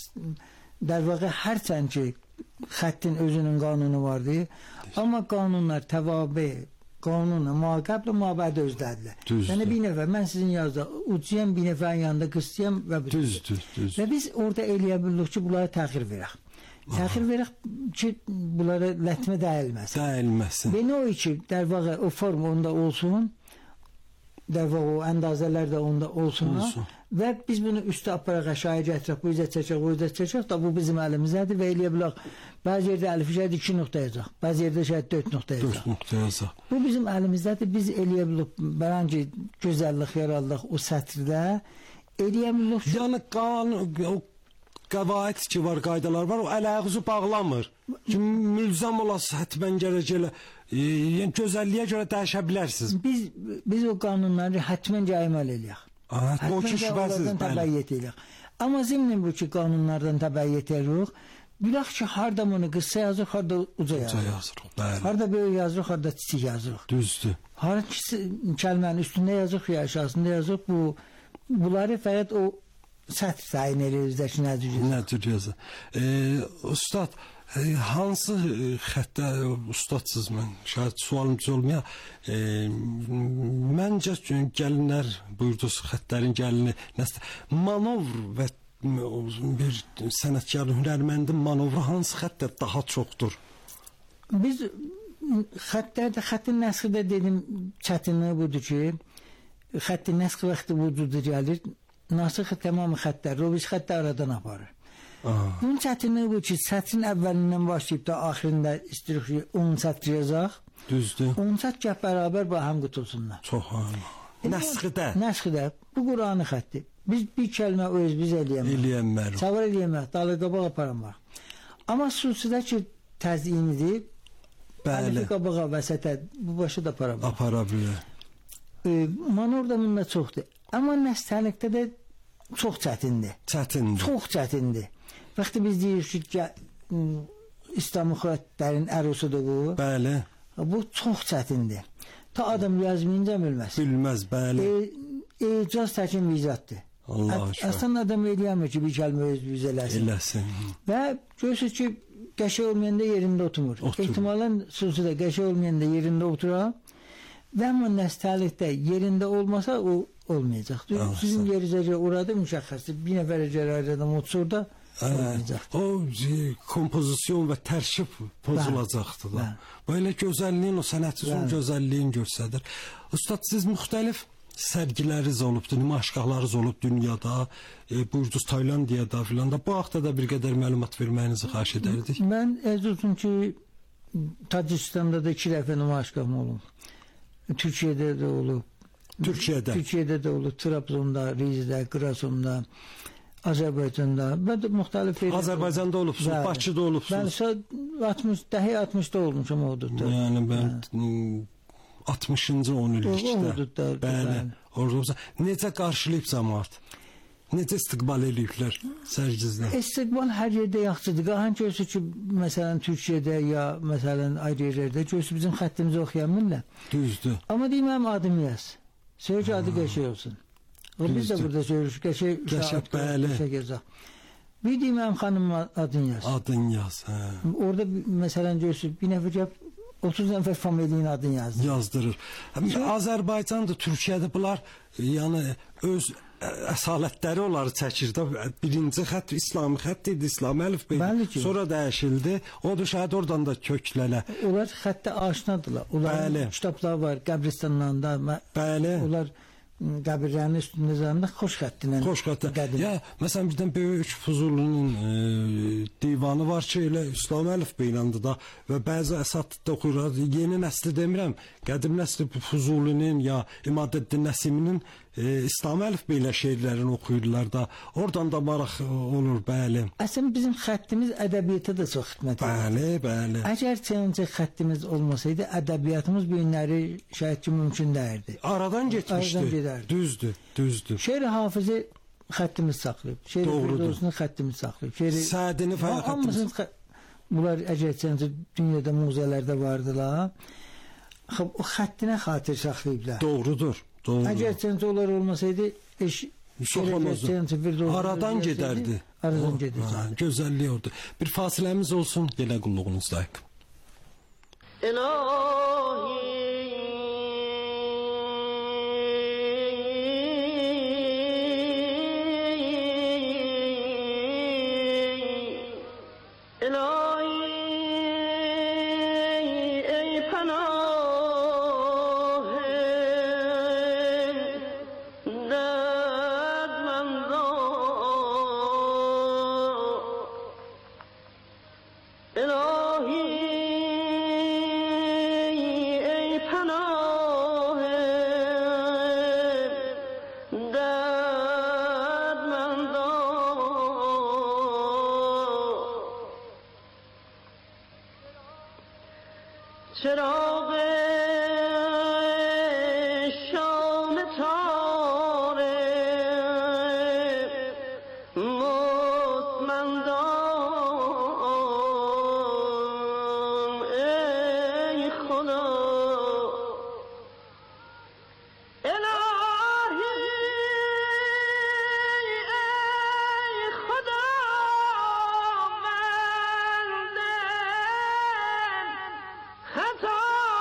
در واقع هرچند که خطin özünün qanunu vardı, amma qanunlar təvabə, qanunu ma qəbl ma bəd özlədirlər. Yəni bir nəfər, mən sizin yazda ucuyam, bir nəfərin yanında qıstıyam və düzdür, düzdür. Və biz orada eləyə bilirik ki, bunlara təxir verək. Təxir verək ki, bunlara lətmə dəyilməsin. Dəyilməsin. Və nə o ki, der vaqa o form onda olsun, der vaqa o əndazələr də onda olsunlar. Olsun. Və biz bunu üstə aparaq, aşağıya gətirək, bu izə çəkək, bu izə çəkək, da bu bizim əlimizdədir və eləyə bilək. Bəzi yerdə əlif şəhid iki nöqtə yazaq, bəzi yerdə şəhid dörd nöqtə yazaq. dörd nöqtə yazaq. Bu bizim əlimizdədir, biz eləyə bilək, bələnci gözəllik yararlıq o sətrdə eləyə bilək. Yəni qanun, o qəvaid ki var, qaydalar var, o əl-ayağınızı bağlamır. Ki, mülzəm olasınız, hətmən gərək elə, e, yəni gözəlliyə görə dəyişə bilərsiniz. Biz, biz o qanunları hətmən cəyiməl eləyək. Aha, o ki şübhəsiz, bəli. Amma zimnin bu ki qanunlardan təbəyyət edirik. Bilək ki, harda bunu qısa yazırıq, harda uca yazırıq. Uca yazırıq, bəli. Harda böyük yazırıq, harda kiçik yazırıq. Düzdür. Harda kəlmənin üstündə yazırıq, ya aşağısında yazırıq. Bu, bunları fəqət o sətr təyin edirik, nə cür yazırıq. Nə cür yazırıq. E, Ustad, e, hansı xəttə ustadsız mən, şayad sualımcı olmaya, e, məncə gəlinlər, buyurdunuz xəttlərin gəlini, nəsə, manovr və bir sənətkarın, hünərməndin manovru hansı xəttdə daha çoxdur? Biz xəttlərdə, xəttin nəsxdə dedim, çətinliyi budur ki, xəttin nəsx vaxtı vücudu gəlir, nasıxı tamamı xəttlər, robiş xəttə aradan aparır. Aha. Bunun çətinliyi bu ki, sətrin əvvəlindən başlayıb da axirində istirik ki, on sətr yazaq. Düzdür. on sətr gəh bərabər bu həm qutulsunlar. Çox həm. Nəsxidə. Nəsxidə. Bu Qur'anı xətti. Biz bir kəlmə öz biz eləyəmək. Eləyəmək. Çavar eləyəmək, dalı qabaq aparamaq. Amma xüsusidə ki, təziyinidir. Bəli. Əlifi qabağa vəsətə, bu başı da apara bilər. Apara bilər. E, manor da bunda çoxdur. Amma nəstəlikdə də çox çətindir. Çətindir. Çox çətindir. Vaxtı biz deyirik ki, İslam xəttlərin ərusudur bu. Bəli. Bu çox çətindir. Ta adam yazmayınca bilməz. Bilməz, bəli. E, ecaz təkin vizatdır. Allah aşkına. Əslən adam eləyəmir ki, bir kəlmə öz yüz eləsin. Eləsin. Və görürsünüz ki, qəşəng olmayanda yerində oturmur. Otur. Ehtimalən xüsusilə qəşəng olmayanda yerində oturar. Və amma nəstəlikdə yerində olmasa o olmayacaq. Sizin yerinizə orada müşəxxəsdir. Bir nəfərə görə adam otursa olmayacaq. O kompozisyon və tərkib pozulacaqdır da. Böyle gözəlliyin, o sənətinizin gözəlliyini göstərir. Ustad, siz müxtəlif sərgiləriniz olubdur, nümayişgahlarınız olub dünyada, e, buyurdunuz Taylandiyada filan da. Bu haqda da bir qədər məlumat verməyinizi xahiş edərdik. Mən əziz olsun ki, Tacikistanda da iki dəfə nümayişgahım olub. Türkiyədə də olub. Türkiyədə? Türkiyədə də olub. Trabzonda, Rizedə, Qırasonda, Azərbaycanda və də müxtəlif yerlərdə. Azərbaycanda olubsunuz, bəli. Bakıda olubsunuz. Mən altmış, dəhi altmışda olmuşam orada. Yəni mən altmışıncı on illikdə. Bəli. Orada necə qarşılayıb cəmaət? Necə istiqbal eləyiblər sərgizdə? İstiqbal hər yerdə yaxşıdır. Qahan görsə ki, məsələn Türkiyədə ya məsələn ayrı yerlərdə görsə bizim xəttimizi oxuyan millət. Düzdür. Amma deyim mənim adım yaz. Söyləcək adı qəşəng olsun. Biz də burada söylürük qəşəng. Qəşəng, bəli. Bir deyim mənim xanımın adını yaz. Adın yaz, hə. Orada məsələn görsə bir nəfər gəb otuz nəfər familiyanın adını yazdı. Yazdırır. Azərbaycan da Türkiyədə bunlar yəni öz əsalətləri onları çəkir də. Birinci xətt İslami xətt idi, İslam əlifbeyi. Sonra dəyişildi. O da şahid oradan da köklələ. Onlar xəttə aşinadılar. Onların kitablar var, qəbristanlarında. Bəli. Onlar qəbirlərin üstündə zəndə xoş xəttinə. Xoş xəttinə. Ya, məsələn, birdən böyük Fuzulinin e, divanı var ki, elə İslam əlifbeyləndi da və bəzi əsatlıqda oxuyur. Yeni nəsli demirəm, qədim nəsli Fuzulinin ya İmadəddin Nəsiminin e, İslam əlifbeylə şeirlərini oxuyurlar da. Oradan da maraq olur, bəli. Əslən, bizim xəttimiz ədəbiyyata da çox xidmət edir. Bəli, bəli. Əgər səncə xəttimiz olmasaydı, ədəbiyyatımız bu günləri şəhid ki, mümkün dəyərdi. Aradan getmişdi. Aradan gedərdi. Düzdür, düzdür. Şeir hafızı xəttimiz saxlayıb. Şeir Firdosunu xəttimiz saxlayıb. Şeiri Sədini falan xəttimiz. Bunlar əgər səncə dünyada muzələrdə vardılar. O xəttinə xatir saxlayıblar. Doğrudur, doğrudur. Əgər səncə onlar olmasaydı, eş aradan gedərdi. Aradan gedərdi. Gözəllik orada. Bir fasiləmiz olsun, gələ qulluğunuzdayıq. İlahi چراغ شام تار مطمئندان ای خدا الهی ای خدا بنده خطا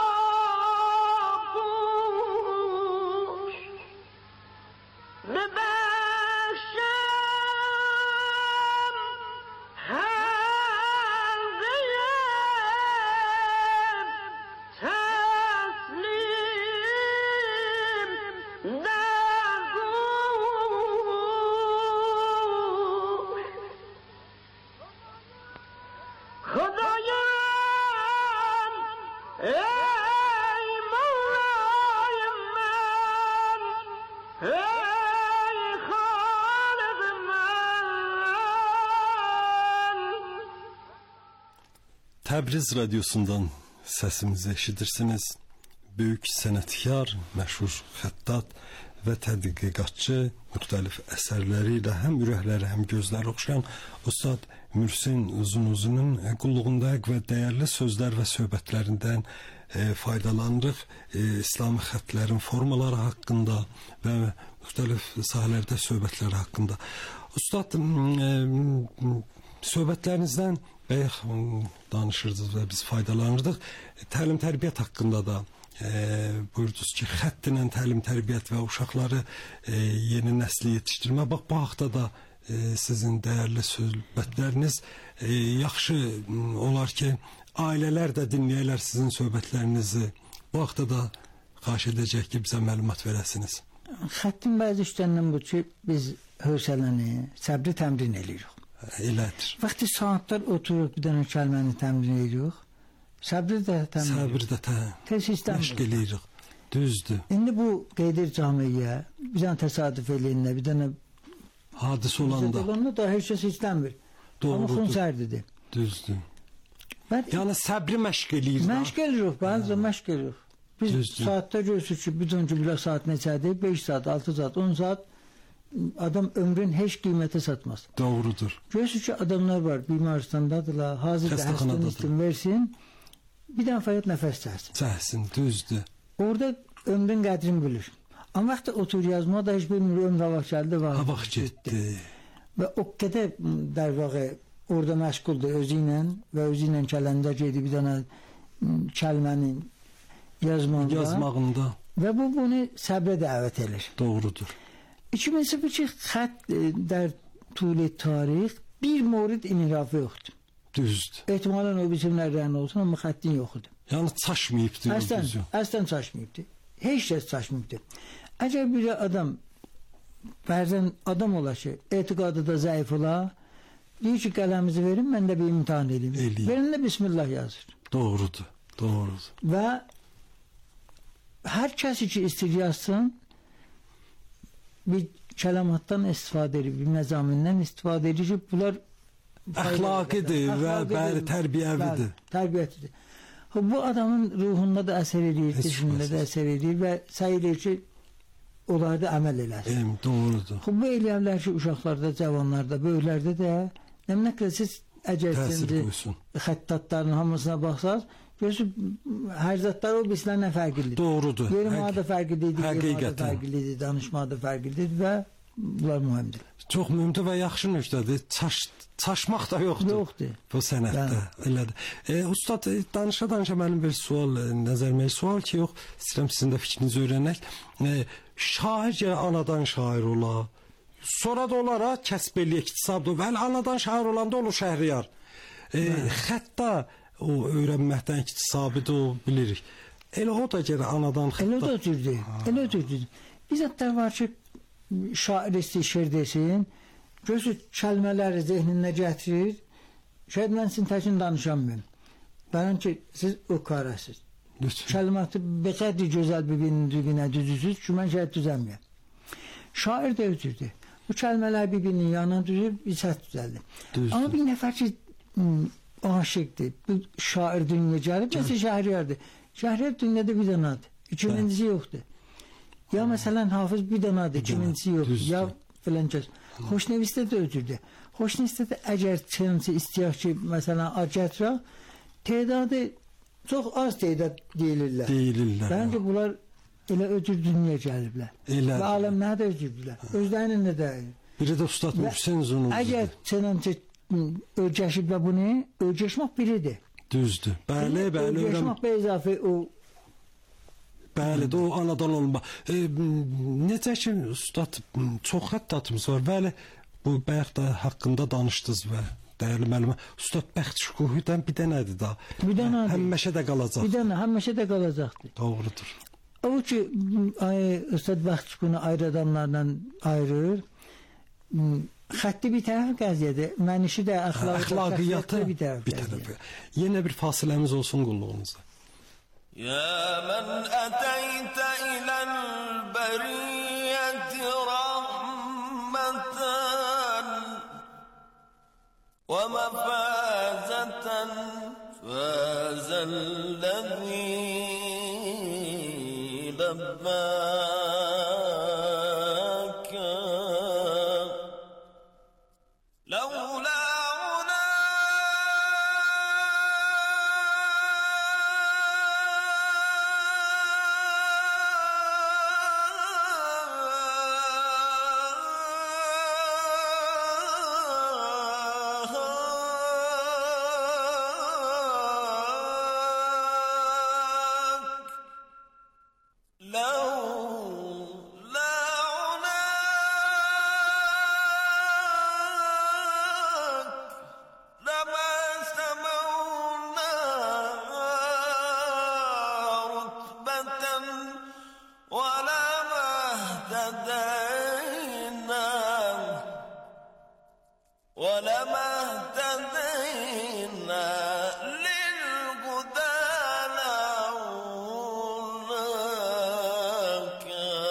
Təbriz radiosundan səsimizi eşidirsiniz. Böyük sənətkar, məşhur xəttat və tədqiqatçı müxtəlif əsərləri ilə həm ürəkləri, həm gözləri oxşayan Ustad Mürsin Uzunuzunun qulluğundayıq və dəyərli sözlər və söhbətlərindən e, faydalanırıq. E, İslami xətlərin formaları haqqında və müxtəlif sahələrdə söhbətləri haqqında. Ustad, e, söhbətlərinizdən bayaq danışırdınız və biz faydalanırdıq. Təlim tərbiyyət haqqında da e, buyurdunuz ki, xəttlə təlim tərbiyyət və uşaqları e, yeni nəsli yetişdirmə. Bax, bu haqda da e, sizin dəyərli söhbətləriniz e, yaxşı olar ki, ailələr də dinləyərlər sizin söhbətlərinizi. Bu haqda da xahiş edəcək ki, bizə məlumat verəsiniz. Xəttin bəzi işlərindən bu ki, biz hövsələni, səbri təmrin edirik. Elədir. Vaxtı saatlar oturup bir dənə kəlməni təmrin edirik. Səbri də təmrin edirik. Səbri də təmrin məşq edirik. Düzdür. İndi bu Qeydir Camiyə bir dənə təsadüf eləyinlə, bir dənə hadisə olanda. Olanda da heç kəs istəmir. Amma xünsərdidir. Düzdür. Ben, yəni səbri məşq edirik. Məşq edirik, bəzi məşq edirik. Biz Düzdür. saatdə görürsük ki, bir cümlə saat neçədir? beş saat, altı saat, on saat adam ömrün heç qiymətə satmaz. Doğrudur. Görürsük ki, adamlar var, bimaristandadırlar, hazırda Xəstəxanadadır. həstənin üstün versin, bir dənə fayət nəfəs çəksin. Çəksin, düzdür. Orada ömrün qədrini bilir. Amma vaxtda otur yazma da heç bilmir, ömrə vaxt gəldi, Ha vaxt vaxt getdi. Və o qədər در واقع orada məşğuldur özü ilə və özü ilə kələndə gedib bir dənə kəlmənin yazmağında. Yazmağında. Və bu bunu səbrə dəvət edir. Doğrudur. iki min iki xətt در طول tarix bir mourid inirafı yoxdur. Düzdür. Ehtimalən o biçimlərdən olsun, amma xəttin yoxdur. Yəni çaşmayıbdır o Əslən, düzü. əslən çaşmayıbdır. Heç kəs çaşmayıbdır. Əgər bir adam bəzən adam ola ki, etiqadı da zəif ola, deyir ki, qələmizi verin, mən də bir imtahan edeyim. Eləyim. Verin də Bismillah yazır. Doğrudur. Doğrudur. Və hər kəs ki istəyir yazsın, bir kəlamatdan istifadə edir, bir məzamindən istifadə edir ki, bunlar Əxlaqidir və bəli tərbiyəvidir. Bəli, tərbiyəlidir. Bu adamın ruhunda da əsər edir, Heç düşündə də əsər edir və səy edir ki, onlarda əməl eləsin. Em, doğrudur. Bu eləyərlər ki, uşaqlarda, cavanlarda, böyüklərdə də nəmnəklə siz əgər Təsir şimdi qoysun. xəttatların hamısına baxsaz, görürsünüz, hər zatlar o birislərlə fərqlidir. Doğrudur. Yerimağı da fərqlidir, yerimağı da Həqiqətən. fərqlidir, danışmağı da fərqlidir və bunlar mühümdür. Çox mühümdür və yaxşı nöqtədir. Çaş, çaşmaq da yoxdur. Yoxdur. Bu sənətdə. Elədir. E, ustad, e, danışa-danışa mənim bir sual, e, nəzərimə sual ki, yox, istəyirəm sizin də fikrinizi öyrənək. E, şair ya anadan şair ola, sonra da olara kəsb eləyək, iktisabdır. Bəli, anadan şair olanda olur Şəhriyar. E, xətta o öyrənməkdən iktisabı da o bilirik. Elə o da gələ anadan xətta. Elə o da cürdür. Elə o cürdür. Bir zətlər var ki, şair istəyir şeir desin, görürsünüz, kəlmələri zehninə gətirir, şayad mən sizin təkin danışamıyorum. Bəlkə ki, siz o qarəsiz. Lütfən. Kəlmatı bir qədri gözəl bir-birinin düzgünə düzürsünüz ki, mən şayad düzəməyəm. Şair də özürdür. Bu kəlmələr bir-birinin yanına düzür, bir səs düzəldir. Düzdür. Amma bir nəfər ki, aşıqdır, bu şair dünyaya gəlib, nəsə Şəhriyardır. Şəhriyar dünyada bir danadır, ikincisi yoxdur. Ya məsələn, Hafız bir danadır, ikincisi yoxdur. Ya filan kəs. Xoşnevistə də özürdür. Xoşnevistə də əgər çənsi istəyək ki, məsələn, acətrə, tedadı çox az tedad deyilirlər. Deyilirlər. Bəncə bunlar elə öcür dünyaya gəliblər. Elə. Və aləmlər də öcürdülər. Özlərinin də Biri də Ustad Muhsin Zunudur. əgər çənəmçə ölçəşib və bunu, ölçəşmək biridir. Düzdür. Bəli, bəli. Öyrən... Ölçəşmək bir izafə o Bəli, də o anadan olma. E, necə ki, Ustad, çox xəttatımız var. Bəli, bu bayaq da haqqında danışdınız və dəyərli müəllimə. Ustad bəxt şükuhudan bir dənədir da. Bir dənədir. Həmişə də qalacaq. bir dənə həmişə də qalacaqdır. Doğrudur. O ki, ay, Üstad Bəxtiş bunu ayrı adamlarla ayırır. Xətti bir tərəf qəziyyədir. Mənişi də, Əxlaqiyyatı bir tərəf bir tərəf. Yenə bir fasiləmiz olsun qulluğunuza. يا من أتيت إلى البرية رحمة ومفازة فاز الذي لباك لولا ولما اهتدينا للهدى لولاك.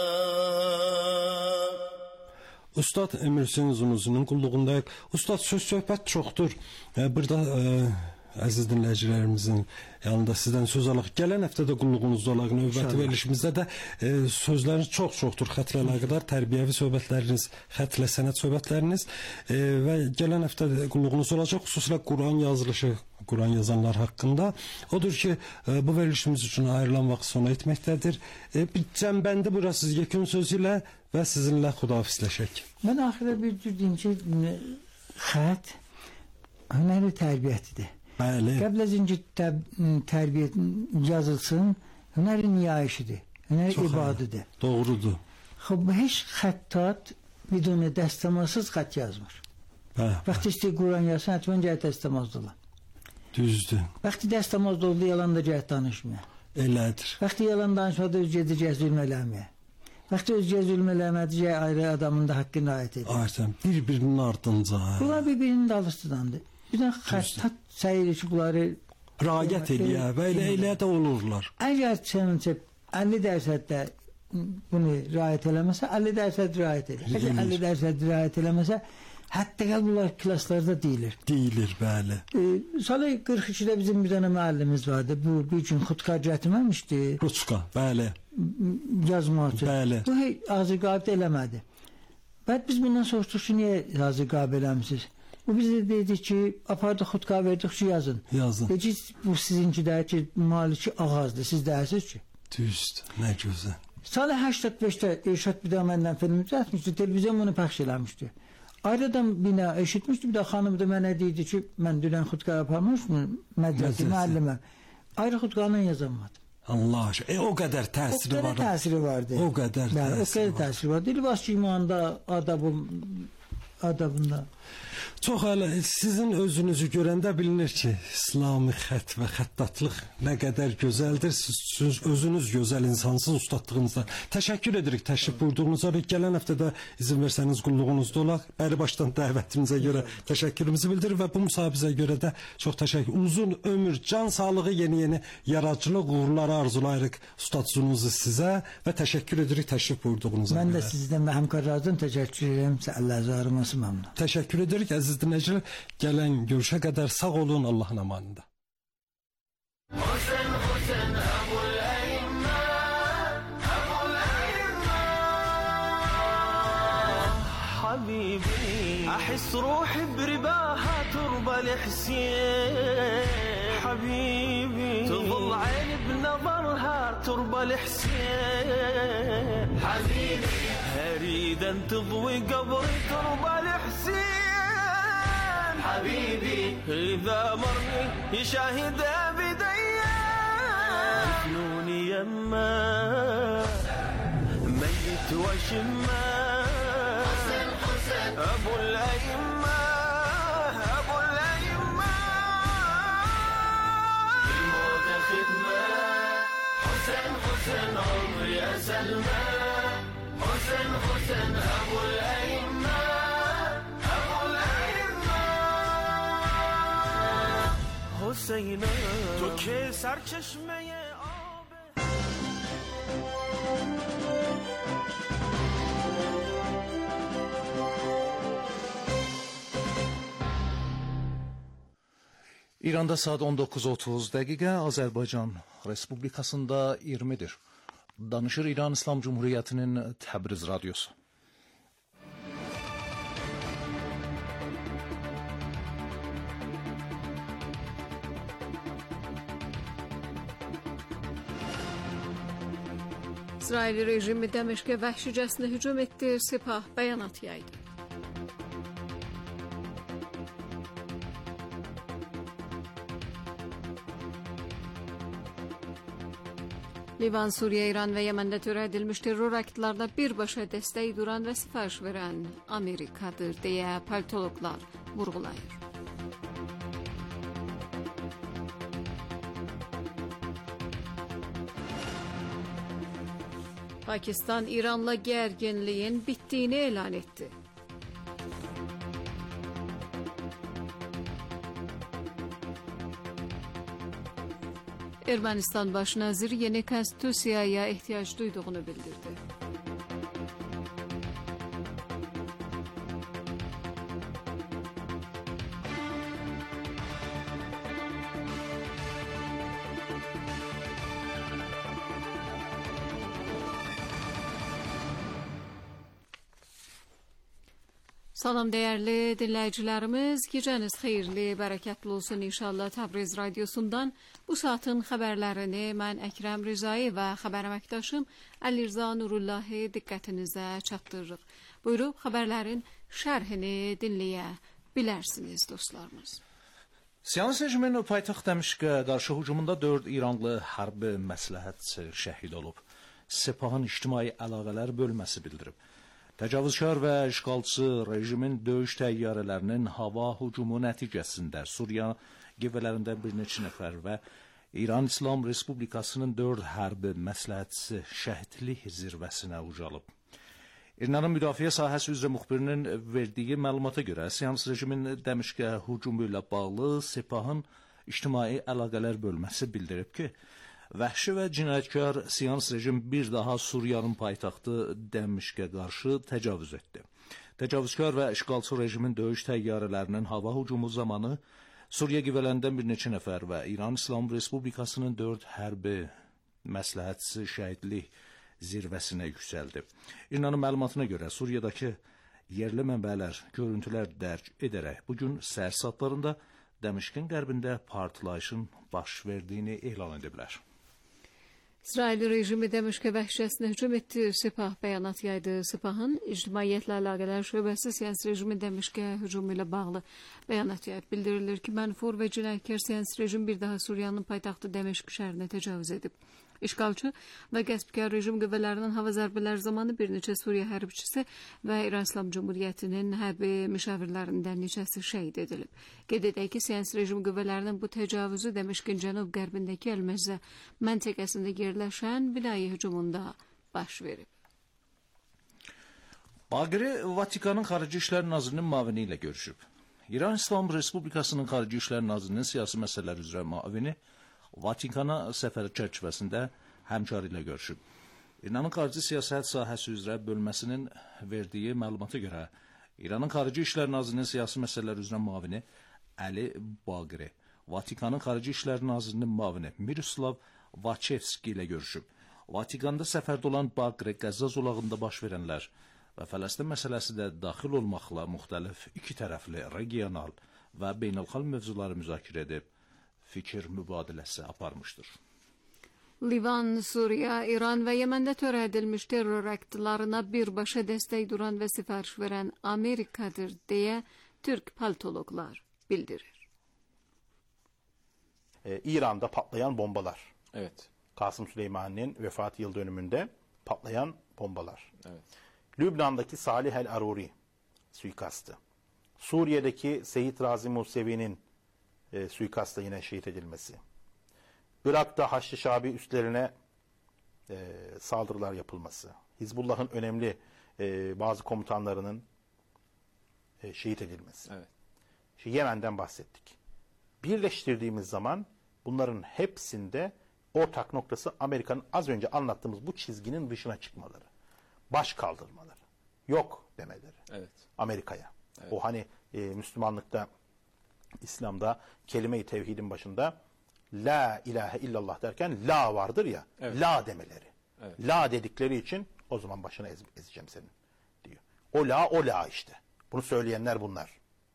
Ustad Emir Hüseyn Zunuzunun qulluğundayıq. Ustad, söz söhbət çoxdur. E, burada e, əziz dinləyicilərimizin yanında sizdən söz alaq. Gələn həftədə qulluğunuzda olaq. Növbəti verilişimizdə də e, sözləriniz çox-çoxdur. Xətlə əlaqədar tərbiyəvi söhbətləriniz, xətlə sənət söhbətləriniz e, və gələn həftədə qulluğunuz olacaq. Xüsusilə Quran yazılışı, Quran yazanlar haqqında. Odur ki, e, bu verilişimiz üçün ayrılan vaxt sona etməkdədir. E, bir cəmbəndi bura siz yekun sözü ilə və sizinlə xudahafizləşək. Mən axırda bir cür deyim ki, xət hünəri tərbiyətidir. Bəli. Qəbl az öncə təb tərbiyə yazılsın, hünəri niyayişidir, hünəri Çox ibadıdır. Doğrudur. Xub, heç xəttat bidun dəstəmazsız xət yazmır. Bəli. Vaxtı istəyir Quran yazsın, hətmən cəhət dəstəmazdır olan. Düzdür. Vaxtı dəstəmazda oldu, yalan da cəhət danışmıyor. Elədir. Vaxtı yalan danışmadı, öz gedəcək zülm eləməyə. Vaxtı öz zülm eləmədi, ayrı adamın da haqqını ayət edir. Ayətən, bir-birinin ardınca. Bunlar bir-birinin dalısıdandır. Bir də xəttat səyir ki, bunları rəayət eləyə və elə elə də olurlar. Əgər sənin əlli dərсəddə bunu rəayət eləməsə, əlli dərсəd rəayət edir. Əgər əlli dərсəd rəayət eləməsə, hətta gəl bunlar klasslarda deyilir. Deyilir, bəli. E, Salı qırx ikidə bizim bir dənə müəllimiz vardı. Bu bir gün xudkar gətirməmişdi. Ruçka, bəli. Yazmaq üçün. Bəli. Bu hazır qabı eləmədi. Bəd biz bundan soruşduq ki, niyə hazır qabı eləmişsiniz? O bizə dedi ki, apardı xudka verdik ki, yazın. Yazın. Dedi, bu sizinki də ki, maliki ağazdır, siz dərsiniz ki. Düzdür, nə gözəl. Salı səksən beşdə Elşad bir də məndən film düzəltmişdi, televizyon bunu pəxş eləmişdi. Ayrıdan bina eşitmişdi, bir də xanım da mənə deyirdi ki, mən dünən xudka yaparmışım, mədrəsi, müəlliməm. Ayrı xudkanı yazamadım. Allah aşkına, e, o qədər təsiri var. O qədər təsiri vardı. O qədər yəni, təsiri o qədər təsiri vardı. Libas imanda, adabım, adabında. Çox hələ sizin özünüzü görəndə bilinir ki, İslami xətt və xəttatlıq nə qədər gözəldir. Siz özünüz gözəl insansınız ustadlığınızda. Təşəkkür edirik təşrif buyurduğunuzda. Gələn həftədə izin versəniz qulluğunuzda olaq. Bəri başdan dəvətimizə görə təşəkkürümüzü bildirir və bu müsahibəyə görə də çox təşəkkür. Uzun ömür, can sağlığı, yeni-yeni yaradıcılıq uğurları arzulayırıq ustadlığınızı sizə və təşəkkür edirik təşrif buyurduğunuza. Mən də sizdən və həmkarlardan təşəkkür edirəm. Allah razı olsun məmnun. Təşəkkür edirik əziz dinləyicilər. Gələn görüşə qədər sağ olun, Allahın amanında. حسن حسن أبو الأئمة أبو الأئمة حبيبي أحس روحي برباها تربى الحسين حبيبي تظل عيني بنظرها تربى الحسين حبيبي أريد أن تضوي قبري تربى الحسين حبيبي إذا مرني يشاهد بديا فنوني يما ميت وشما حسن حسن أبو الأئمة أبو الأئمة الموت خدمة حسن حسن عمري أسلمى حسن حسن أبو الأئمة أبو الأئمة حسينا تو که سرچشمه İranda saat on dokuz otuz dəqiqə, Azərbaycan Respublikasında iyirmidir. Danışır İran İslam Cumhuriyyətinin Təbriz Radyosu. İsrail rejimi Dəməşqə vəhşicəsinə hücum etdi, Sepah bəyanat yaydı. Livan, Suriye, İran ve Yemen'de törədilmiş terror aktlarına birbaşa dəstək duran və sifariş verən Amerikadır deyə politologlar vurğulayır. Pakistan İranla gərginliyin bitdiyini elan etdi. Ermənistan baş naziri yeni konstitusiyaya ehtiyac duyduğunu bildirdi. Salam değerli dinləyicilərimiz, gecəniz xeyirli, bərəkətli olsun inşallah. Təbriz radiosundan bu saatin xəbərlərini mən Əkrəm Rizai və xəbər əməkdaşım Əli Rza Nurullahi diqqətinizə çatdırırıq. Buyurub xəbərlərin şərhini dinləyə bilərsiniz dostlarımız. Siyasi rejimin paytaxt Dəmişqə qarşı hücumunda dörd İranlı hərbi məsləhətçi şəhid olub. Sepahın ictimai əlaqələr bölməsi bildirib. Təcavüzkar və işğalçı rejimin döyüş təyyarələrinin hava hücumu nəticəsində Suriya qüvvələrindən bir neçə nəfər və İran İslam Respublikasının dörd hərbi məsləhətçisi şəhidlik zirvəsinə ucalıb. İranın müdafiə sahəsi üzrə müxbirinin verdiyi məlumata görə Siyasi rejimin Dəmişqə hücumu ilə bağlı Sepahın ictimai əlaqələr bölməsi bildirib ki, vəhşi və cinayətkar Siyasi rejim bir daha Suriyanın paytaxtı Dəmişqə qarşı təcavüz etdi. Təcavüzkar və işğalçı rejimin döyüş təyyarələrinin hava hücumu zamanı Suriya qüvvələrindən bir neçə nəfər və İran İslam Respublikasının dörd hərbi məsləhətçisi şəhidlik zirvəsinə yüksəldi. İranın məlumatına görə Suriyadakı yerli mənbələr görüntülər dərc edərək bugün səhər saatlarında Dəmişqin qərbində partlayışın baş verdiyini elan ediblər. İsrail rejimi Dəmişqə vəhşəsinə hücum etdi. Sepah bəyanat yaydı. Sepahın ictimaiyyətlə əlaqələr şöbəsi Siyasi rejimi Dəmişqə hücumu ilə bağlı bəyanat yayıb. Bildirilir ki, mənfur və cinayətkar Siyasi rejim bir daha Suriyanın paytaxtı Dəmişq şəhərinə təcavüz edib. İşğalçı və qəsbkar rejim qüvvələrinin hava zərbələri zamanı bir neçə Suriya hərbçisi və İran İslam Cumhuriyyətinin hərbi müşavirlərindən neçəsi şəhid edilib. Qeyd edək ki, Siyasi rejim qüvvələrinin bu təcavüzü Dəmişqin cənub-qərbindəki Əl-Məzzə məntəqəsində yerləşən binaya hücumunda baş verib. Baqiri Vatikanın Xarici İşlər Nazirinin müavini ilə görüşüb. İran İslam Respublikasının Xarici İşlər Nazirinin siyasi məsələlər üzrə müavini Vatikana səfəri çərçivəsində həmkar ilə görüşüb. İranın xarici siyasət sahəsi üzrə bölməsinin verdiyi məlumata görə İranın Xarici İşlər Nazirinin siyasi məsələlər üzrə müavini Əli Baqiri, Vatikanın Xarici İşlər Nazirinin müavini Miroslav Vaçevski ilə görüşüb. Vatikanda səfərdə olan Baqiri Qəzza zolağında baş verənlər və Fələstin məsələsi də daxil olmaqla müxtəlif iki tərəfli, regional və beynəlxalq mövzuları müzakirə edib, fikir mübadiləsi aparmışdır. Livan, Suriya, İran və Yeməndə törədilmiş terror aktlarına birbaşa dəstək duran və sifariş verən Amerikadır deyə Türk politologlar bildirir. Ee, İran'da patlayan bombalar. Evet. Kasım Süleyman'ın vefat yıl dönümünde patlayan bombalar. Evet. Lübnan'daki Salih el-Aruri suikastı. Suriye'deki Seyit Razi Musevi'nin e, suikastla yine şehit edilmesi. Irak'ta Haçlı Şabi üslerine e, saldırılar yapılması. Hizbullah'ın önemli e, bazı komutanlarının e, şehit edilmesi. Evet. Şimdi Yemen'den bahsettik. Birleştirdiğimiz zaman bunların hepsinde ortak noktası Amerika'nın az önce anlattığımız bu çizginin dışına çıkmaları. Baş kaldırmaları. Yok demeleri. Evet. Amerika'ya. Evet. O hani e, Müslümanlıkta, İslam'da kelime-i tevhidin başında la ilahe illallah derken la vardır ya. Evet. La demeleri. Evet. La dedikleri için o zaman başına ez, ezeceğim senin diyor. O la o la işte. Bunu söyleyenler bunlar.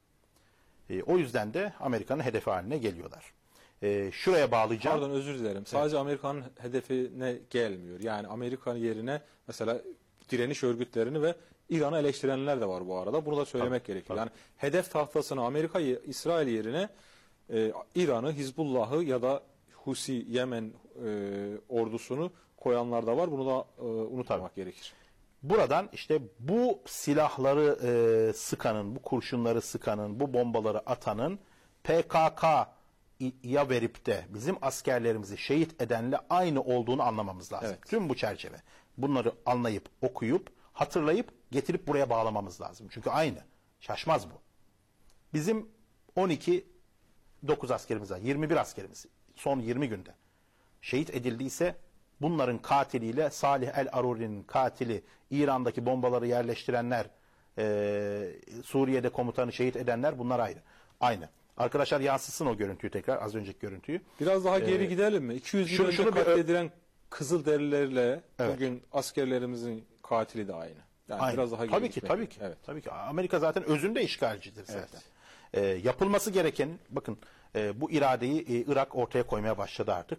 E, o yüzden de Amerika'nın hedefi haline geliyorlar. E, şuraya bağlayacağım. Pardon, özür dilerim. Sadece evet. Amerika'nın hedefine gelmiyor. Yani Amerika'nın yerine mesela direniş örgütlerini ve İran'ı eleştirenler de var bu arada. Bunu da söylemek tabii, gerekiyor. Tabii. Yani hedef tahtasına Amerika, İsrail yerine e, İran'ı, Hizbullah'ı ya da Husi, Yemen e, ordusunu koyanlar da var. Bunu da e, unutmamak tabii. gerekir. Buradan işte bu silahları e, sıkanın, bu kurşunları sıkanın, bu bombaları atanın P K K'ya verip de bizim askerlerimizi şehit edenle aynı olduğunu anlamamız lazım. Evet. Tüm bu çerçeve. Bunları anlayıp, okuyup, hatırlayıp, getirip buraya bağlamamız lazım. Çünkü aynı. Şaşmaz bu. Bizim on iki dokuz askerimiz var. yirmi bir askerimiz son yirmi günde şehit edildiyse bunların katiliyle Salih el-Aruri'nin katili, İran'daki bombaları yerleştirenler, e, Suriye'de komutanı şehit edenler bunlar ayrı. Aynı. Arkadaşlar yansıtsın o görüntüyü tekrar, az önceki görüntüyü. Biraz daha geri ee, gidelim mi? iki yüz yıl önce katledilen Kızılderililerle evet. bugün askerlerimizin katili de aynı. Yani Aynen. biraz daha tabii geri ki gitmek tabii gerek. ki. Evet. Tabii ki. Amerika zaten özünde işgalcidir zaten. Ee, yapılması gereken bakın e, bu iradeyi e, Irak ortaya koymaya başladı artık.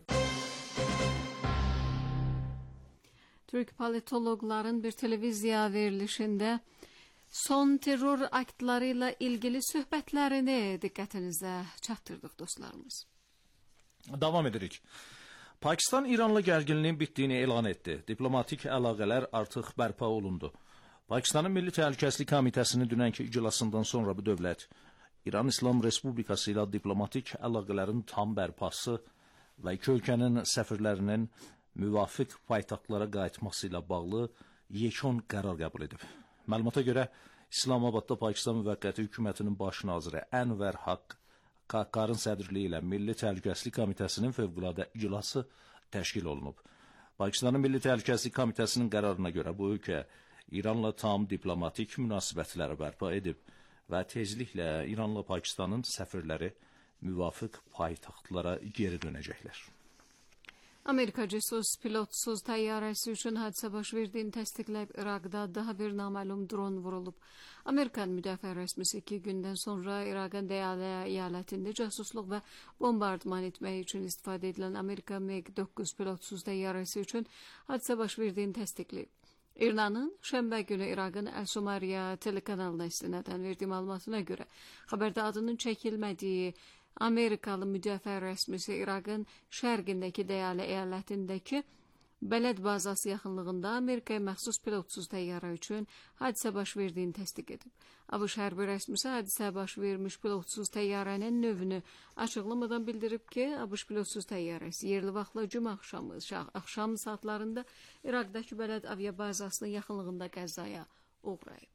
Türk politologların bir televizya verilişinde son terör aktlarıyla ilgili söhbətlərini diqqətinizə çatdırdıq dostlarımız. Davam edirik. Pakistan İranla gərginliyin bitdiyini elan etdi. Diplomatik əlaqələr artıq bərpa olundu. Pakistanın Milli Təhlükəsizlik Komitəsinin dünənki iclasından sonra bu dövlət İran İslam Respublikası ilə diplomatik əlaqələrin tam bərpası və iki ölkənin səfirlərinin müvafiq paytaxtlara qayıtması ilə bağlı yekun qərar qəbul edib. Məlumata görə İslamabadda Pakistan Müvəqqəti Hökumətinin baş naziri Ənvər Haq Qaqarın sədrliyi ilə Milli Təhlükəsizlik Komitəsinin fövqəladə iclası təşkil olunub. Pakistanın Milli Təhlükəsizlik Komitəsinin qərarına görə bu ölkə İranla tam diplomatik münasibətləri bərpa edib və tezliklə İranla Pakistanın səfirləri müvafiq paytaxtlara geri dönəcəklər. Amerikacısız pilotsuz təyyarəsi üçün hadisə baş verdiyini təsdiqləyib İraqda daha bir naməlum dron vurulub. Amerikan müdafiə rəsmisi iki gündən sonra İraqın Diyala əyalətində casusluq və bombardman etmək üçün istifadə edilən Amerika MiG doqquz pilotsuz təyyarəsi üçün hadisə baş verdiyini təsdiqləyib. İranın şənbə günü İraqın Əl-Somariya telekanalına istinadən verdiyi məlumatına görə xəbərdə adının çəkilmədiyi Amerikalı müdafiə rəsmisi İraqın şərqindəki Diyala əyalətindəki Bələd bazası yaxınlığında Amerikaya məxsus pilotsuz təyyarə üçün hadisə baş verdiyini təsdiq edib. ABŞ hərbi rəsmisi hadisə baş vermiş pilotsuz təyyarənin növünü açıqlamadan bildirib ki, ABŞ pilotsuz təyyarəsi yerli vaxtla cümə axşamı, axşam saatlarında İraqdakı Bələd aviabazasının yaxınlığında qəzaya uğrayıb.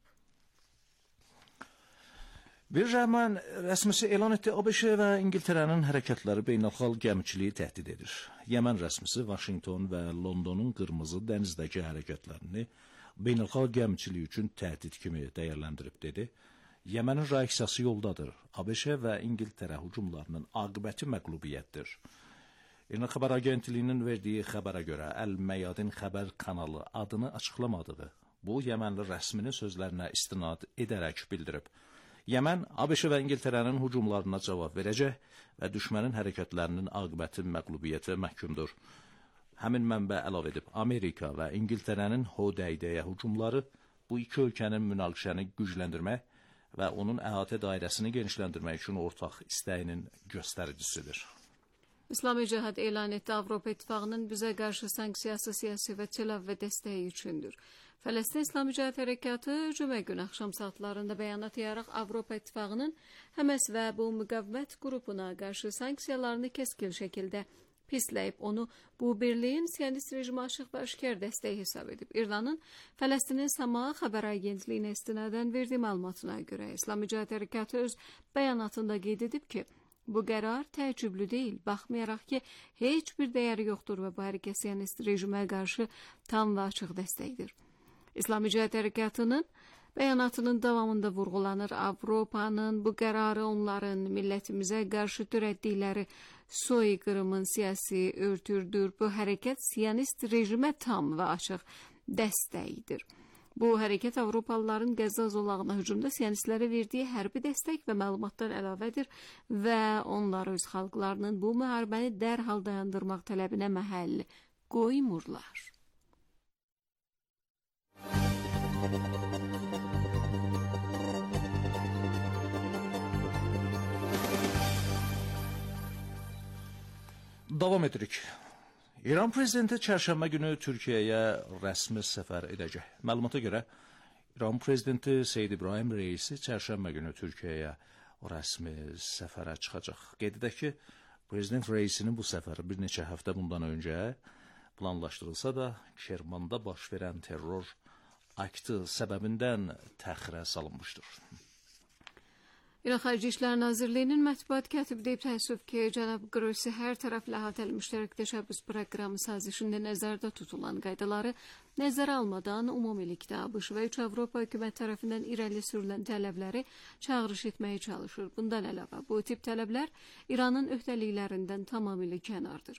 Bir rəhmən rəsmisi elan etdi, ABŞ və İngiltərənin hərəkətləri beynəlxalq gəmiçiliyi təhdid edir. Yəmən rəsmisi Vaşinqton və Londonun qırmızı dənizdəki hərəkətlərini beynəlxalq gəmiçiliyi üçün təhdid kimi dəyərləndirib dedi. Yəmənin reaksiyası yoldadır. ABŞ və İngiltərə hücumlarının aqibəti məqlubiyyətdir. İran xəbər agentliyinin verdiyi xəbərə görə Əl-Məyadin xəbər kanalı adını açıqlamadığı bu Yəmənli rəsminin sözlərinə istinad edərək bildirib. Yəmən, ABŞ və İngiltərənin hücumlarına cavab verəcək və düşmənin hərəkətlərinin aqibəti məqlubiyyətə məhkumdur. Həmin mənbə əlavə edib, Amerika və İngiltərənin Hodeydeyə hücumları bu iki ölkənin münaqişəni gücləndirmək və onun əhatə dairəsini genişləndirmək üçün ortaq istəyinin göstəricisidir. İslami Cihad elan etdi, Avropa İttifaqının bizə qarşı sanksiyası siyasi və çələv və dəstəyi üçündür. Fələstin İslami Cihad Hərəkatı cümə gün axşam saatlarında bəyanat yayaraq Avropa İttifaqının Həməs və bu müqavimət qrupuna qarşı sanksiyalarını kəskin şəkildə pisləyib, onu bu birliyin siyonist rejimi açıq və aşkar dəstəyi hesab edib. İranın Fələstinin Sama xəbər agentliyinə istinadən verdiyi məlumatına görə İslami Cihad Hərəkatı öz bəyanatında qeyd edib ki, bu qərar təəccüblü deyil, baxmayaraq ki, heç bir dəyəri yoxdur və bu hərəkət siyonist rejimə qarşı tam və açıq dəstəkdir. İslami Cihad Hərəkatının bəyanatının davamında vurğulanır, Avropanın bu qərarı onların millətimizə qarşı törətdikləri soyqırımın siyasi örtürdür. Bu hərəkət siyonist rejimə tam və açıq dəstəkdir. Bu hərəkət Avropalıların Qəzza zolağına hücumda siyonistlərə verdiyi hərbi dəstək və məlumatdan əlavədir və onlar öz xalqlarının bu müharibəni dərhal dayandırmaq tələbinə məhəll qoymurlar. Davam edirik. İran prezidenti çərşənbə günü Türkiyəyə rəsmi səfər edəcək. Məlumata görə İran prezidenti Seyyid İbrahim Reisi çərşənbə günü Türkiyəyə rəsmi səfərə çıxacaq. Qeyd edək ki, prezident Reisinin bu səfəri bir neçə həftə bundan öncə planlaşdırılsa da, Kermanda baş verən terror aktı səbəbindən təxirə salınmışdır. İran Xarici İşlər Nazirliyinin mətbuat katibi deyib təəssüf ki, cənab Qrossi hər tərəfli əhatəli müştərək təşəbbüs proqramı sazişində nəzərdə tutulan qaydaları nəzərə almadan ümumilikdə ABŞ və üç Avropa hökumət tərəfindən irəli sürülən tələbləri çağırış etməyə çalışır. Bundan əlavə, bu tip tələblər İranın öhdəliklərindən tamamilə kənardır.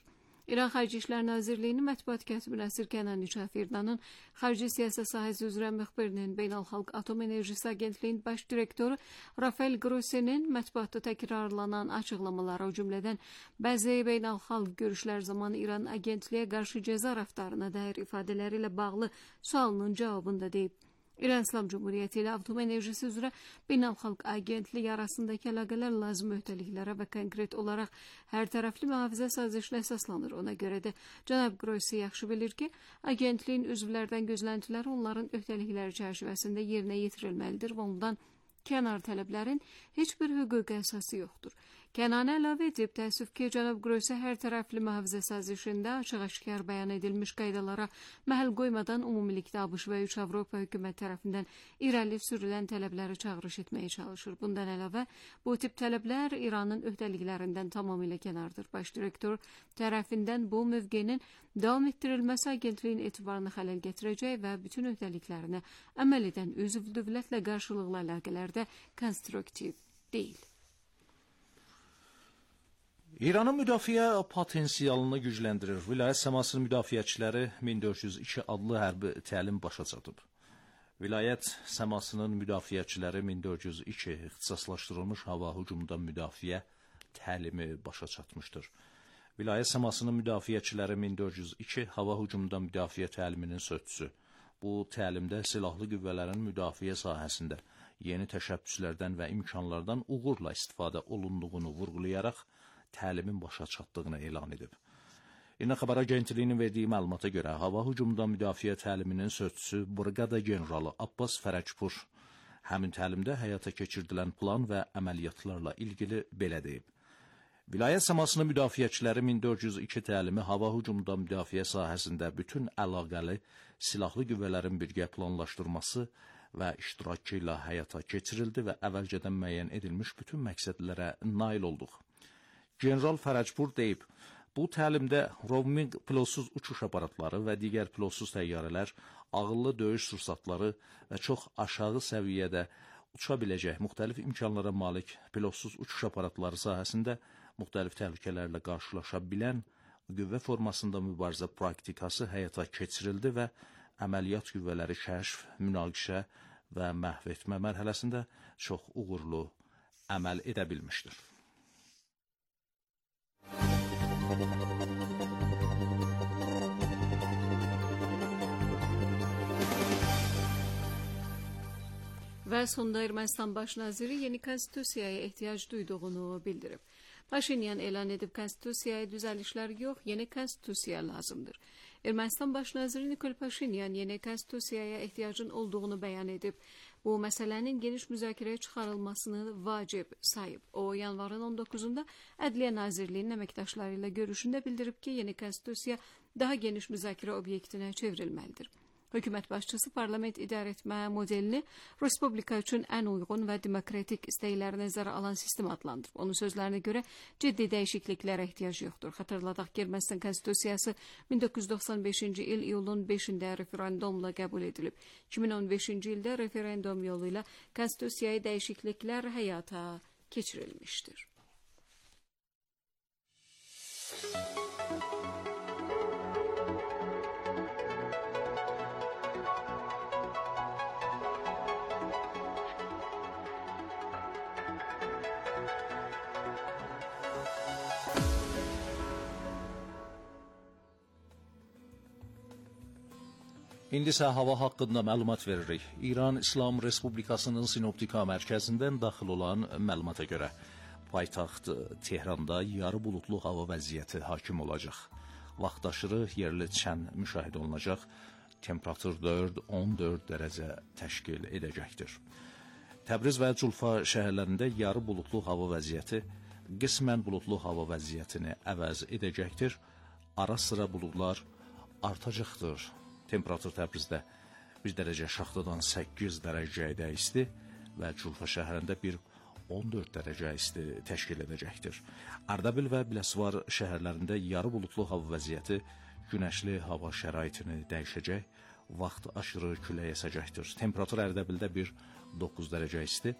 İran Xarici İşlər Nazirliyinin mətbuat katibi Nəsir Kənani Çafirdanın, xarici siyasət sahəsi üzrə müxbirinin, Beynəlxalq Atom Enerjisi Agentliyinin baş direktoru Rafael Grosse'nin mətbuatda təkrarlanan açıqlamaları, o cümlədən bəzi beynəlxalq görüşlər zamanı İran agentliyə qarşı cəza rəftarına dair ifadələri ilə bağlı sualının cavabında deyib. İran İslam Cumhuriyyəti ilə Atom Enerjisi üzrə Beynəlxalq Agentliyi arasındakı əlaqələr lazım öhdəliklərə və konkret olaraq hər tərəfli mühafizə sazişinə əsaslanır. Ona görə də cənab Grossi yaxşı bilir ki, agentliyin üzvlərdən gözləntiləri onların öhdəlikləri çərçivəsində yerinə yetirilməlidir və ondan kənar tələblərin heç bir hüquqi əsası yoxdur. Kənani əlavə edib, təəssüf ki, cənab Grossi hər tərəfli mühafizə sazişində açıq-aşkar bəyan edilmiş qaydalara məhəl qoymadan ümumilikdə ABŞ və üç Avropa hökumət tərəfindən irəli sürülən tələbləri çağırış etməyə çalışır. Bundan əlavə, bu tip tələblər İranın öhdəliklərindən tamamilə kənardır. Baş direktor tərəfindən bu mövqenin davam etdirilməsi agentliyin etibarını xələl gətirəcək və bütün öhdəliklərinə əməl edən üzv dövlətlə qarşılıqlı əlaqələrdə konstruktiv deyil. İranın müdafiə potensialını gücləndirir. Vilayət səmasının müdafiəçiləri min dörd yüz iki adlı hərbi təlim başa çatıb. Vilayət səmasının müdafiəçiləri min dörd yüz iki ixtisaslaşdırılmış hava hücumundan müdafiə təlimi başa çatmışdır. Vilayət səmasının müdafiəçiləri min dörd yüz iki hava hücumundan müdafiə təliminin sözçüsü. Bu təlimdə silahlı qüvvələrin müdafiə sahəsində yeni təşəbbüslərdən və imkanlardan uğurla istifadə olunduğunu vurğulayaraq təlimin başa çatdığını elan edib. İRNA Xəbər Agentliyinin verdiyi məlumata görə hava hücumundan müdafiə təliminin sözçüsü Briqada generalı Abbas Fərəcpur həmin təlimdə həyata keçirdilən plan və əməliyyatlarla ilgili belə deyib. Vilayət səmasının müdafiəçiləri min dörd yüz iki təlimi hava hücumundan müdafiə sahəsində bütün əlaqəli silahlı qüvvələrin birgə planlaşdırması və iştirakı ilə həyata keçirildi və əvvəlcədən müəyyən edilmiş bütün məqsədlərə nail olduq. General Fərəcpur deyib, bu təlimdə roaming pilotsuz uçuş aparatları və digər pilotsuz təyyarələr, ağıllı döyüş sursatları və çox aşağı səviyyədə uça biləcək müxtəlif imkanlara malik pilotsuz uçuş aparatları sahəsində müxtəlif təhlükələrlə qarşılaşa bilən qüvvə formasında mübarizə praktikası həyata keçirildi və əməliyyat qüvvələri kəşf, münaqişə və məhv etmə mərhələsində çox uğurlu əməl edə bilmişdir. Və sonda Ermənistan baş naziri yeni konstitusiyaya ehtiyac duyduğunu bildirib. Paşinyan elan edib konstitusiyaya düzəlişlər yox, yeni konstitusiya lazımdır. Ermənistan baş naziri Nikol Paşinyan yeni konstitusiyaya ehtiyacın olduğunu bəyan edib. Bu məsələnin geniş müzakirəyə çıxarılmasını vacib sayıb. O, yanvarın on doqquzunda Ədliyyə Nazirliyinin əməkdaşları ilə görüşündə bildirib ki, yeni konstitusiya daha geniş müzakirə obyektinə çevrilməlidir. Hökumət başçısı parlament idarə etmə modelini Respublika üçün ən uyğun və demokratik istəkləri nəzərə alan sistem adlandırıb. Onun sözlərinə görə ciddi dəyişikliklərə ehtiyac yoxdur. Xatırladaq ki, Ermənistan konstitusiyası min doqquz yüz doxsan beşinci il iyulun beşində referendumla qəbul edilib. iki min on beşinci ildə referendum yolu ilə konstitusiyaya dəyişikliklər həyata keçirilmişdir. İndi isə hava haqqında məlumat veririk. İran İslam Respublikasının Sinoptika mərkəzindən daxil olan məlumata görə paytaxt Tehranda yarı bulutlu hava vəziyyəti hakim olacaq. Vaxtaşırı yerli çən müşahidə olunacaq. Temperatur dörd on dörd dərəcə təşkil edəcəkdir. Təbriz və Culfa şəhərlərində yarı bulutlu hava vəziyyəti qismən bulutlu hava vəziyyətini əvəz edəcəkdir. Ara sıra buludlar artacaqdır. Temperatur Təbrizdə bir dərəcə şaxtadan səkkiz dərəcəyə isti və Culfa şəhərində bir on dörd dərəcə isti təşkil edəcəkdir. Ardabil və Biləsuvar şəhərlərində yarı bulutlu hava vəziyyəti günəşli hava şəraitini dəyişəcək, vaxt aşırı külək əsəcəkdir. Temperatur Ardabildə bir doqquz dərəcə isti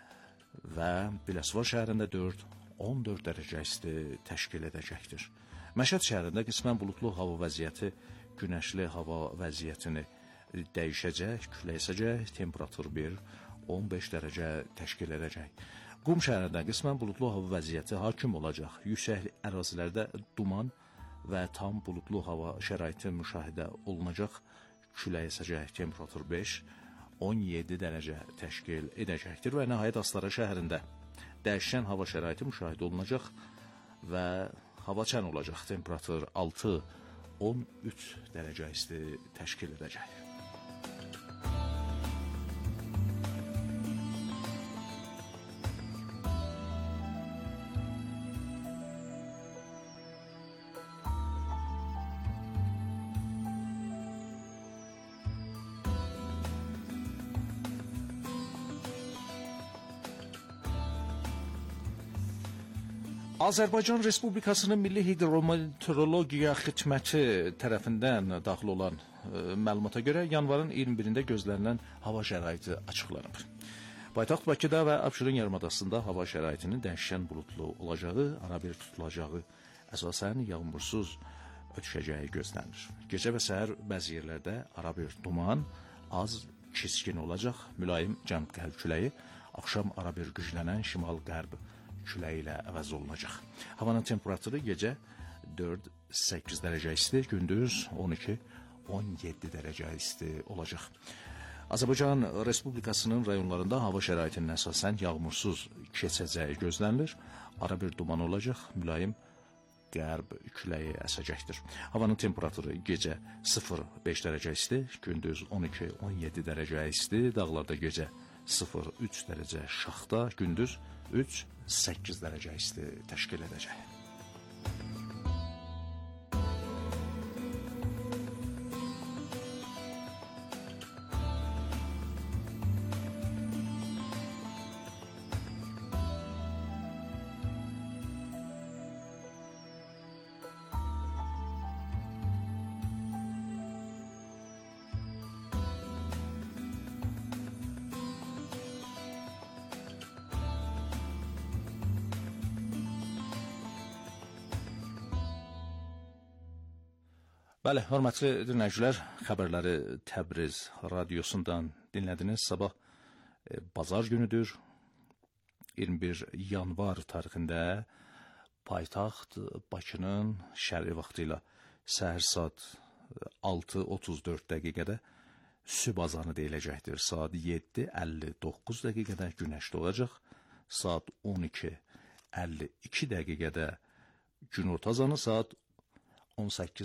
və Biləsuvar şəhərində dörd on dörd dərəcə isti təşkil edəcəkdir. Məşəd şəhərində qismən buludlu hava vəziyyəti günəşli hava vəziyyətini dəyişəcək, külək əsəcək, temperatur bir on beş dərəcə təşkil edəcək. Qum şəhərində qismən buludlu hava vəziyyəti hakim olacaq. Yüksək ərazilərdə duman və tam buludlu hava şəraiti müşahidə olunacaq. Külək əsəcək, temperatur beş on yeddi dərəcə təşkil edəcəkdir və nəhayət Astara şəhərində dəyişən hava şəraiti müşahidə olunacaq və hava çən olacaq. Temperatur altı on üç dərəcə isti təşkil edəcək. Azərbaycan Respublikasının Milli Hidrometeorologiya Xidməti tərəfindən daxil olan e, məlumata görə yanvarın iyirmi birində gözlənilən hava şəraiti açıqlanıb. Paytaxt Bakıda və Abşeron yarımadasında hava şəraitinin dəyişən buludlu olacağı, arabir tutulacağı, əsasən yağmursuz ötüşəcəyi gözlənilir. Gecə və səhər bəzi yerlərdə arabir duman, az kiskin olacaq, mülayim cənub-qərb küləyi, axşam arabir güclənən şimal-qərb küləyi ilə əvəz olunacaq. Havanın temperaturu gecə dörd səkkiz dərəcə isti, gündüz on iki on yeddi dərəcə isti olacaq. Azərbaycan Respublikasının rayonlarında hava şəraitinin əsasən yağmursuz keçəcəyi gözlənilir. Arabir duman olacaq, mülayim qərb küləyi əsəcəkdir. Havanın temperaturu gecə sıfır beş dərəcə isti, gündüz on iki on yeddi dərəcə isti, dağlarda gecə sıfır üç dərəcə şaxta, gündüz üç səkkiz dərəcə isti təşkil edəcək. Bəli, hörmətli dinləyicilər, xəbərləri Təbriz radiosundan dinlədiniz. Sabah e, bazar günüdür. iyirmi bir yanvar tarixində paytaxt Bakının şərqi vaxtı ilə səhər saat altı otuz dörd dəqiqədə sübh azanı deyiləcəkdir. Saat yeddi əlli doqquz dəqiqədə günəşli olacaq. Saat on iki əlli iki dəqiqədə günorta azanı, saat on səkkiz